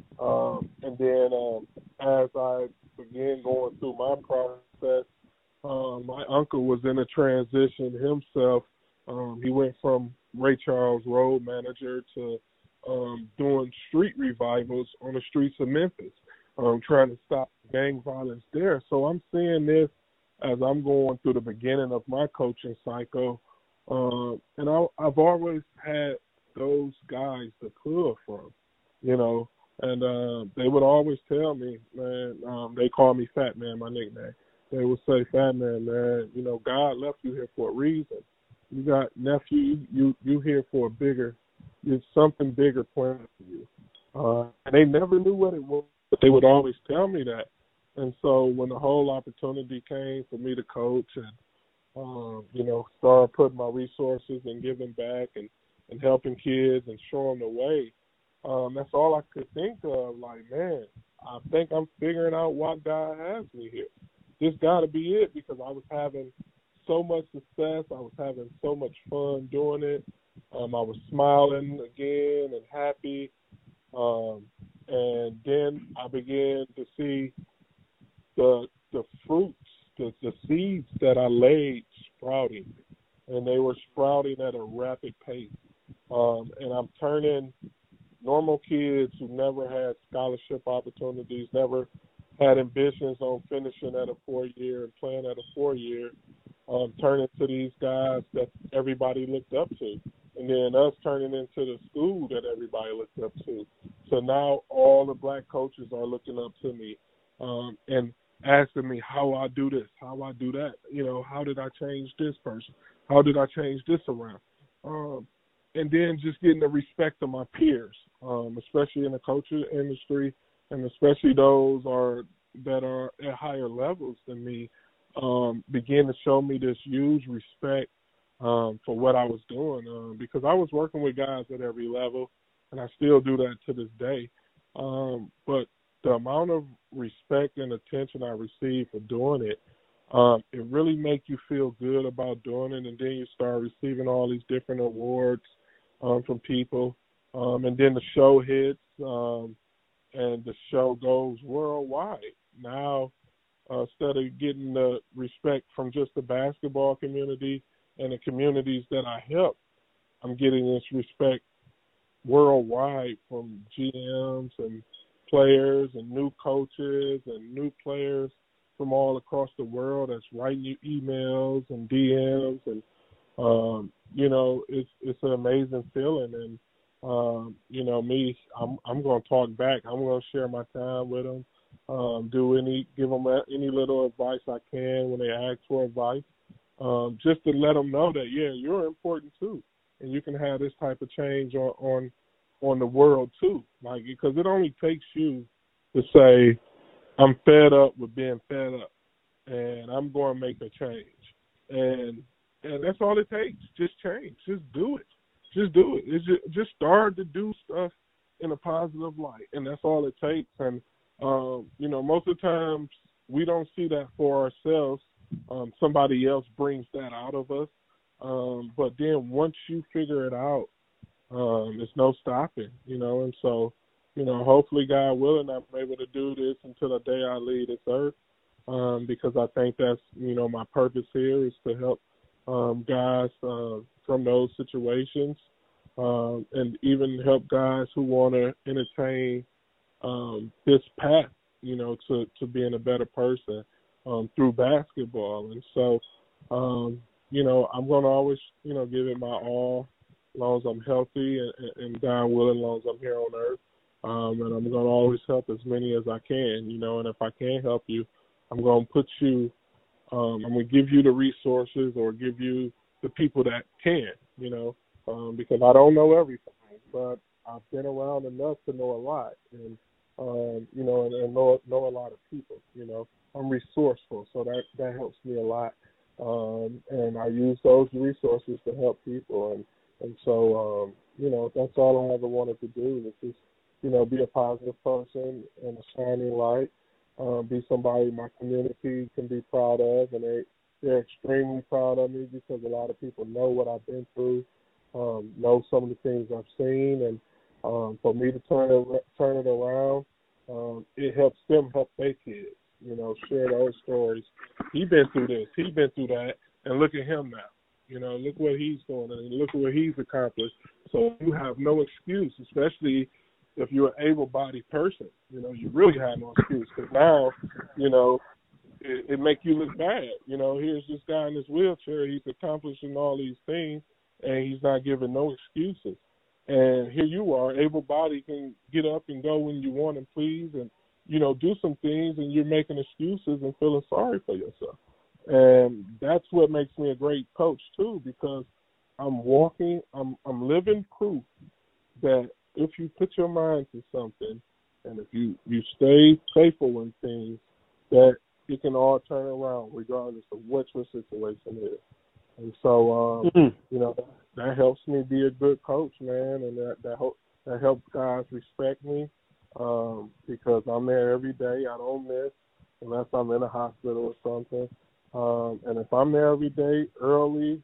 Um, and then um, as I began going through my process, um, my uncle was in a transition himself. Um, he went from Ray Charles road manager to um, doing street revivals on the streets of Memphis, um, trying to stop gang violence there. So I'm seeing this as I'm going through the beginning of my coaching cycle. Um, and I, I've always had those guys to pull from, you know, and uh, they would always tell me, man, um, they call me Fat Man, my nickname. They would say, Fat Man, man, you know, God left you here for a reason. You got nephew, you you, you here for a bigger, it's something bigger planned for you. Uh, and they never knew what it was, but they would always tell me that. And so when the whole opportunity came for me to coach and, um, you know, start putting my resources and giving back and, and helping kids and showing the way, um, that's all I could think of. Like, man, I think I'm figuring out what God has me here. This got to be it, because I was having so much success. I was having so much fun doing it. Um, I was smiling again and happy. Um, and then I began to see the the fruits, the, the seeds that I laid sprouting, and they were sprouting at a rapid pace. Um, and I'm turning normal kids who never had scholarship opportunities, never had ambitions on finishing at a four-year and playing at a four-year, um, turning to these guys that everybody looked up to. And then us turning into the school that everybody looked up to. So now all the black coaches are looking up to me um, and asking me how I do this, how I do that. You know, how did I change this person? How did I change this around? Um, and then just getting the respect of my peers, um, especially in the coaching industry, and especially those are that are at higher levels than me, um, begin to show me this huge respect um, for what I was doing, um, because I was working with guys at every level, and I still do that to this day. Um, but the amount of respect and attention I received for doing it, um, it really makes you feel good about doing it, and then you start receiving all these different awards um, from people, um, and then the show hits, um, and the show goes worldwide. Now, uh, instead of getting the respect from just the basketball community and the communities that I help, I'm getting this respect worldwide from G Ms and players and new coaches and new players from all across the world that's writing you emails and D Ms. And, um, you know, it's it's an amazing feeling. And, um, you know, me, I'm, I'm going to talk back. I'm going to share my time with them, um, do any, give them any little advice I can when they ask for advice. Um, just to let them know that, yeah, you're important too, and you can have this type of change on on, on the world too. Like, because it only takes you to say, I'm fed up with being fed up, and I'm going to make a change, and and that's all it takes. Just change. Just do it. Just do it. It's just, just start to do stuff in a positive light, and that's all it takes. And um, you know, most of the times we don't see that for ourselves. Um, somebody else brings that out of us. Um, but then once you figure it out, um, there's no stopping, you know. And so, you know, hopefully, God willing, I'm able to do this until the day I leave this earth, um, because I think that's, you know, my purpose here is to help um, guys uh, from those situations, um, and even help guys who want to entertain um, this path you know, to, to being a better person um, through basketball. And so, um, you know, I'm going to always, you know, give it my all as long as I'm healthy and, and God willing, as long as I'm here on earth. Um, and I'm going to always help as many as I can, you know, and if I can't help you, I'm going to put you, um, I'm going to give you the resources or give you the people that can, you know, um, because I don't know everything, but I've been around enough to know a lot and, um, you know, and, and know, know a lot of people, you know. I'm resourceful, so that, that helps me a lot. Um, and I use those resources to help people. And, and so, um, you know, that's all I ever wanted to do was just, you know, be a positive person and a shining light, um, be somebody my community can be proud of. And they, they're extremely proud of me because a lot of people know what I've been through, um, know some of the things I've seen. And um, for me to turn it, turn it around, um, it helps them help their kids. You know, share those stories. He's been through this. He's been through that. And look at him now. You know, look what he's doing and look at what he's accomplished. So you have no excuse, especially if you're an able-bodied person. You know, you really have no excuse because now, you know, it, it make you look bad. You know, here's this guy in his wheelchair. He's accomplishing all these things, and he's not giving no excuses. And here you are, able-bodied, can get up and go when you want and please and, you know, do some things, and you're making excuses and feeling sorry for yourself. And that's what makes me a great coach, too, because I'm walking, I'm I'm living proof that if you put your mind to something and if you, you stay faithful in things, that it can all turn around regardless of what your situation is. And so, um, mm-hmm. you know, that, that helps me be a good coach, man, and that, that, ho- that helps guys respect me. Um, because I'm there every day. I don't miss unless I'm in a hospital or something. Um, and if I'm there every day early,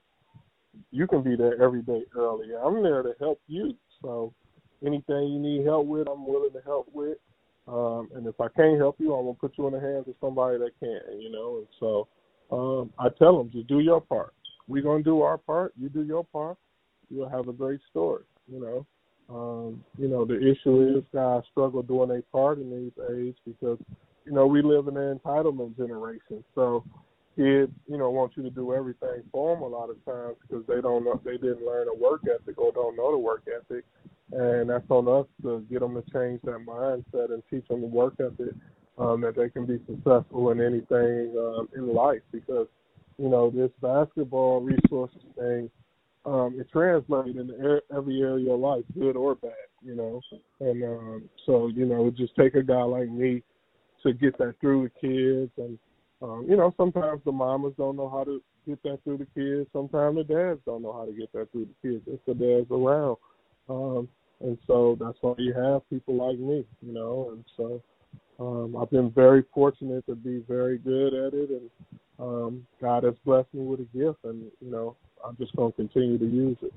you can be there every day early. I'm there to help you. So anything you need help with, I'm willing to help with. Um, and if I can't help you, I'm going to put you in the hands of somebody that can, you know. And so um, I tell them, just do your part. We're going to do our part. You do your part. You'll have a great story, you know. Um, you know, the issue is guys struggle doing their part in these age because, you know, we live in an entitlement generation. So kids, you know, want you to do everything for them a lot of times because they don't know, they didn't learn a work ethic or don't know the work ethic. And that's on us to get them to change that mindset and teach them the work ethic, um, that they can be successful in anything um, in life because, you know, this basketball resources thing, Um, it translates into every area of life, good or bad, you know. And um, so, you know, it just take a guy like me to get that through the kids. And, um, you know, sometimes the mamas don't know how to get that through the kids. Sometimes the dads don't know how to get that through the kids. It's the dads around. Um, and so that's why you have people like me, you know. And so um, I've been very fortunate to be very good at it. And um, God has blessed me with a gift. And, you know, I'm just going to continue to use it.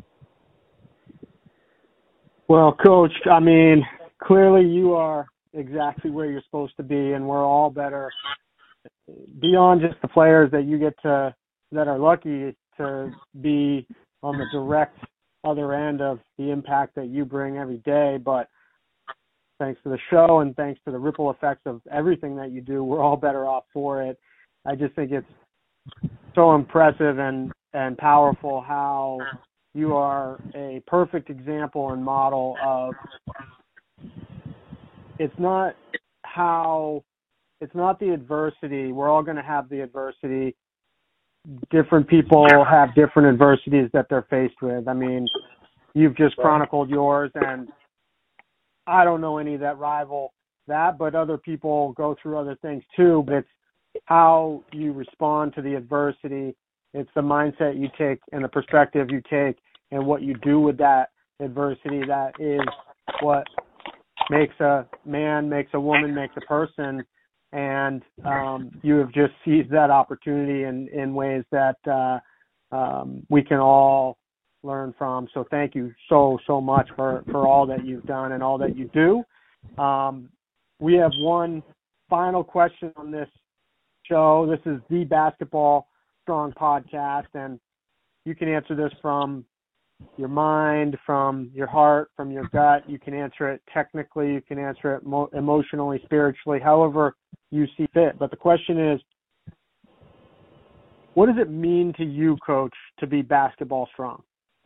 Well, Coach, I mean, clearly you are exactly where you're supposed to be, and we're all better beyond just the players that you get to, that are lucky to be on the direct other end of the impact that you bring every day. But thanks to the show and thanks to the ripple effects of everything that you do, we're all better off for it. I just think it's so impressive and and powerful how you are a perfect example and model of it's not how it's not the adversity. We're all going to have the adversity. Different people have different adversities that they're faced with. I mean, you've just chronicled yours, and I don't know any that rival that, but other people go through other things too. But it's how you respond to the adversity. It's the mindset you take and the perspective you take and what you do with that adversity. That is what makes a man, makes a woman, makes a person. And um, you have just seized that opportunity in, in ways that uh, um, we can all learn from. So thank you so, so much for, for all that you've done and all that you do. Um, we have one final question on this show. This is the Basketball Strong Podcast, and you can answer this from your mind, from your heart, from your gut. You can answer it technically. You can answer it mo- emotionally, spiritually, however you see fit. But the question is, what does it mean to you, Coach, to be basketball strong?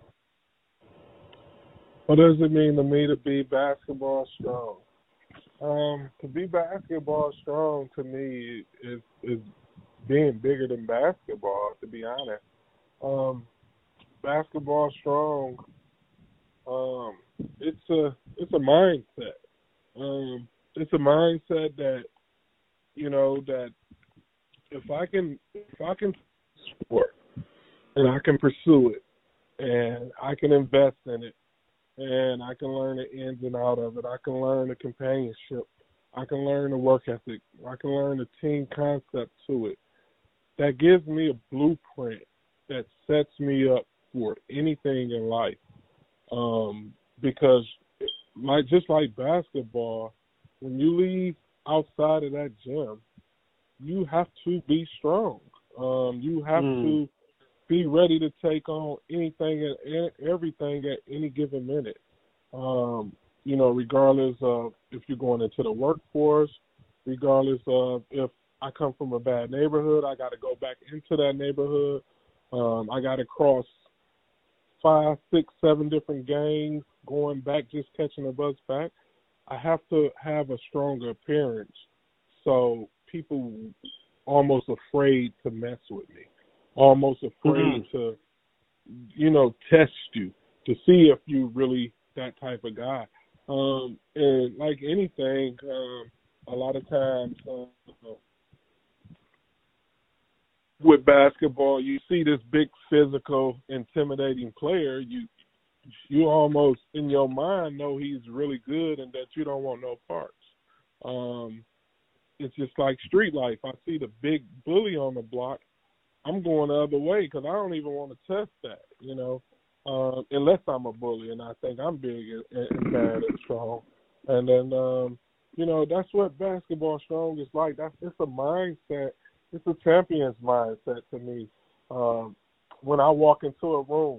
What does it mean to me to be basketball strong? Um, to be basketball strong to me is is being bigger than basketball, to be honest. Um, basketball strong, um, it's a it's a mindset. Um, it's a mindset that, you know, that if I can if I can sport and I can pursue it and I can invest in it and I can learn the ins and out of it, I can learn the companionship, I can learn the work ethic, I can learn the team concept to it. That gives me a blueprint that sets me up for anything in life. Um, because like just like basketball, when you leave outside of that gym, you have to be strong. Um, you have mm. to be ready to take on anything and everything at any given minute. Um, you know, regardless of if you're going into the workforce, regardless of if I come from a bad neighborhood, I got to go back into that neighborhood. Um, I got to cross five, six, seven different gangs, going back, just catching a bus back. I have to have a stronger appearance, so people almost afraid to mess with me, almost afraid mm-hmm. to, you know, test you to see if you really that type of guy. Um, and like anything, um, a lot of times uh, with basketball, you see this big physical, intimidating player, you you almost in your mind know he's really good and that you don't want no parts. Um, it's just like street life. I see the big bully on the block, I'm going the other way because I don't even want to test that, you know, uh, unless I'm a bully and I think I'm big and, and bad and strong. And then, um, you know, that's what basketball strong is like. That's it's a mindset. It's a champion's mindset to me. Um, when I walk into a room,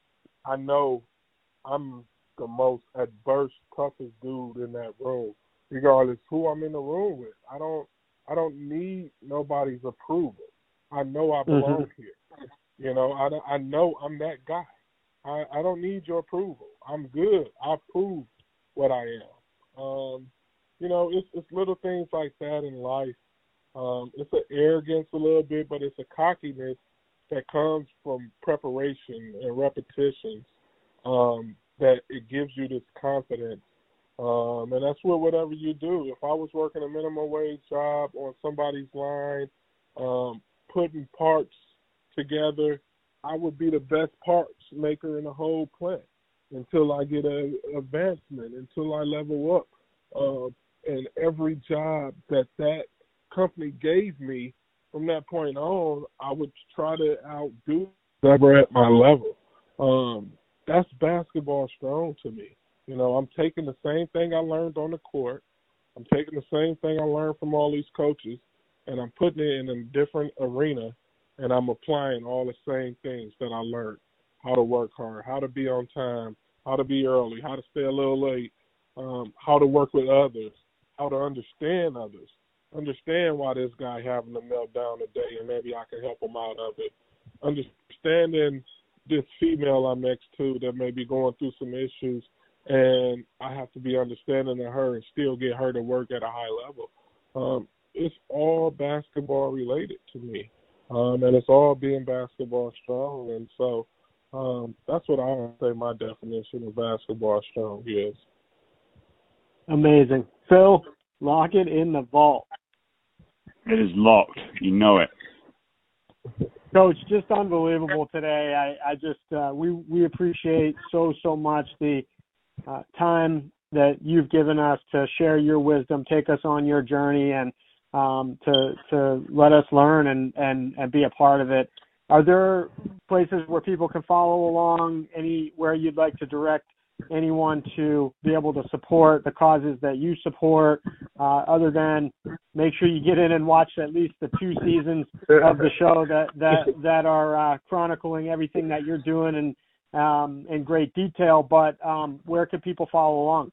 I know I'm the most adverse, toughest dude in that room, regardless who I'm in the room with. I don't, I don't need nobody's approval. I know I belong mm-hmm. here. You know, I, I know I'm that guy. I, I don't need your approval. I'm good. I proved what I am. Um, you know, it's, it's little things like that in life. Um, it's an arrogance a little bit, but it's a cockiness that comes from preparation and repetitions, um, that it gives you this confidence. Um, and that's what whatever you do. If I was working a minimum wage job on somebody's line, um, putting parts together, I would be the best parts maker in the whole plant until I get an advancement, until I level up. Uh, and every job that that company gave me from that point on, I would try to outdo whoever at my level. Um, that's basketball strong to me. You know, I'm taking the same thing I learned on the court. I'm taking the same thing I learned from all these coaches, and I'm putting it in a different arena, and I'm applying all the same things that I learned, how to work hard, how to be on time, how to be early, how to stay a little late, um, how to work with others, how to understand others, understand why this guy having a meltdown today, and maybe I can help him out of it, understanding this female I'm next to that may be going through some issues, and I have to be understanding of her and still get her to work at a high level. Um, it's all basketball related to me, um, and it's all being basketball strong. And so um, that's what I would say my definition of basketball strong is.
Amazing. Phil, lock it in the vault.
It is locked. You know it.
Coach, just unbelievable today. I, I just uh, we we appreciate so so much the uh, time that you've given us to share your wisdom, take us on your journey, and um, to to let us learn and, and, and be a part of it. Are there places where people can follow along? Anywhere you'd like to direct anyone to be able to support the causes that you support, uh, other than make sure you get in and watch at least the two seasons of the show that that, that are uh, chronicling everything that you're doing and, um, in great detail, but um, where can people follow along?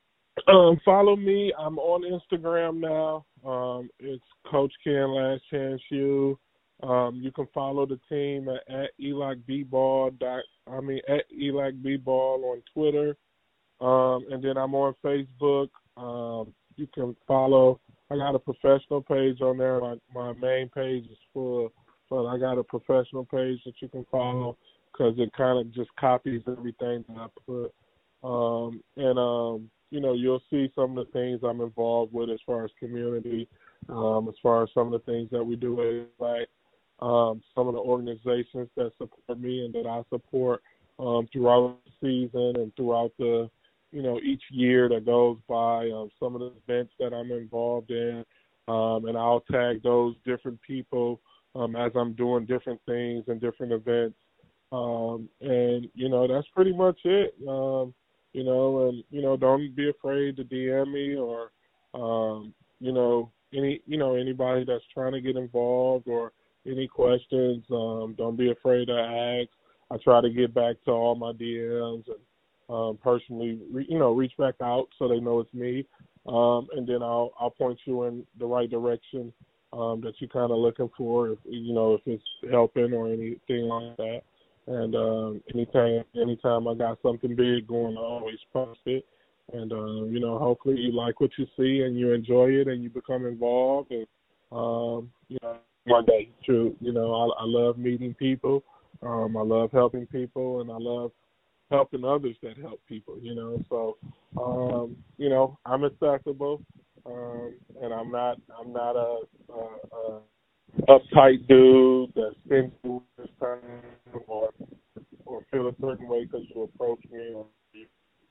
Um, follow me. I'm on Instagram now. Um, it's Coach Ken Last Chance U. Um, you can follow the team at, at elacbball. I mean at elacbball on Twitter, um, and then I'm on Facebook. Um, you can follow. I got a professional page on there. My my main page is full, but I got a professional page that you can follow because it kind of just copies everything that I put. Um, and um, you know, you'll see some of the things I'm involved with as far as community, um, as far as some of the things that we do, like um, some of the organizations that support me and that I support um, throughout the season and throughout the, you know, each year that goes by, um, some of the events that I'm involved in, um, and I'll tag those different people um, as I'm doing different things and different events. Um, and, you know, that's pretty much it. Um, You know, and, you know, don't be afraid to D M me or, um, you know, any, you know, anybody that's trying to get involved or any questions, um, don't be afraid to ask. I try to get back to all my D Ms and um, personally, re, you know, reach back out so they know it's me. Um, and then I'll, I'll point you in the right direction um, that you're kind of looking for, if, you know, if it's helping or anything like that. And um, anytime, anytime I got something big going, I always post it. And, um, you know, hopefully you like what you see and you enjoy it and you become involved. And, um, you know, one day, true, you know, I, I love meeting people. Um, I love helping people, and I love helping others that help people, you know. So, um, you know, I'm accessible, um, and I'm not, I'm not a, a, a uptight dude that's been through this time or or feel a certain way because you approach me. Or, you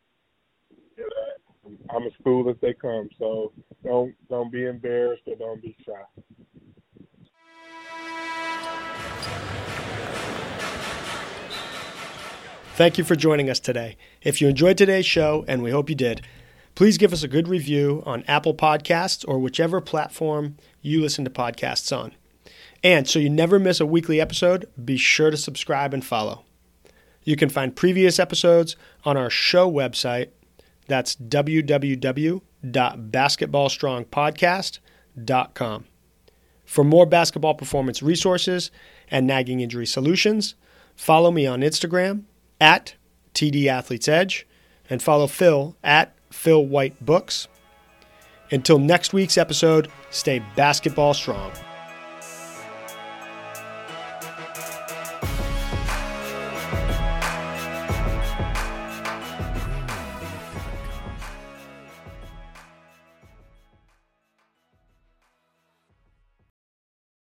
know, I'm as cool as they come, so don't don't be embarrassed or don't be shy.
Thank you for joining us today. If you enjoyed today's show, and we hope you did, please give us a good review on Apple Podcasts or whichever platform you listen to podcasts on. And so you never miss a weekly episode, be sure to subscribe and follow. You can find previous episodes on our show website. That's w w w dot basketball strong podcast dot com. For more basketball performance resources and nagging injury solutions, follow me on Instagram at T D Athletes Edge and follow Phil at Phil White Books. Until next week's episode, stay basketball strong.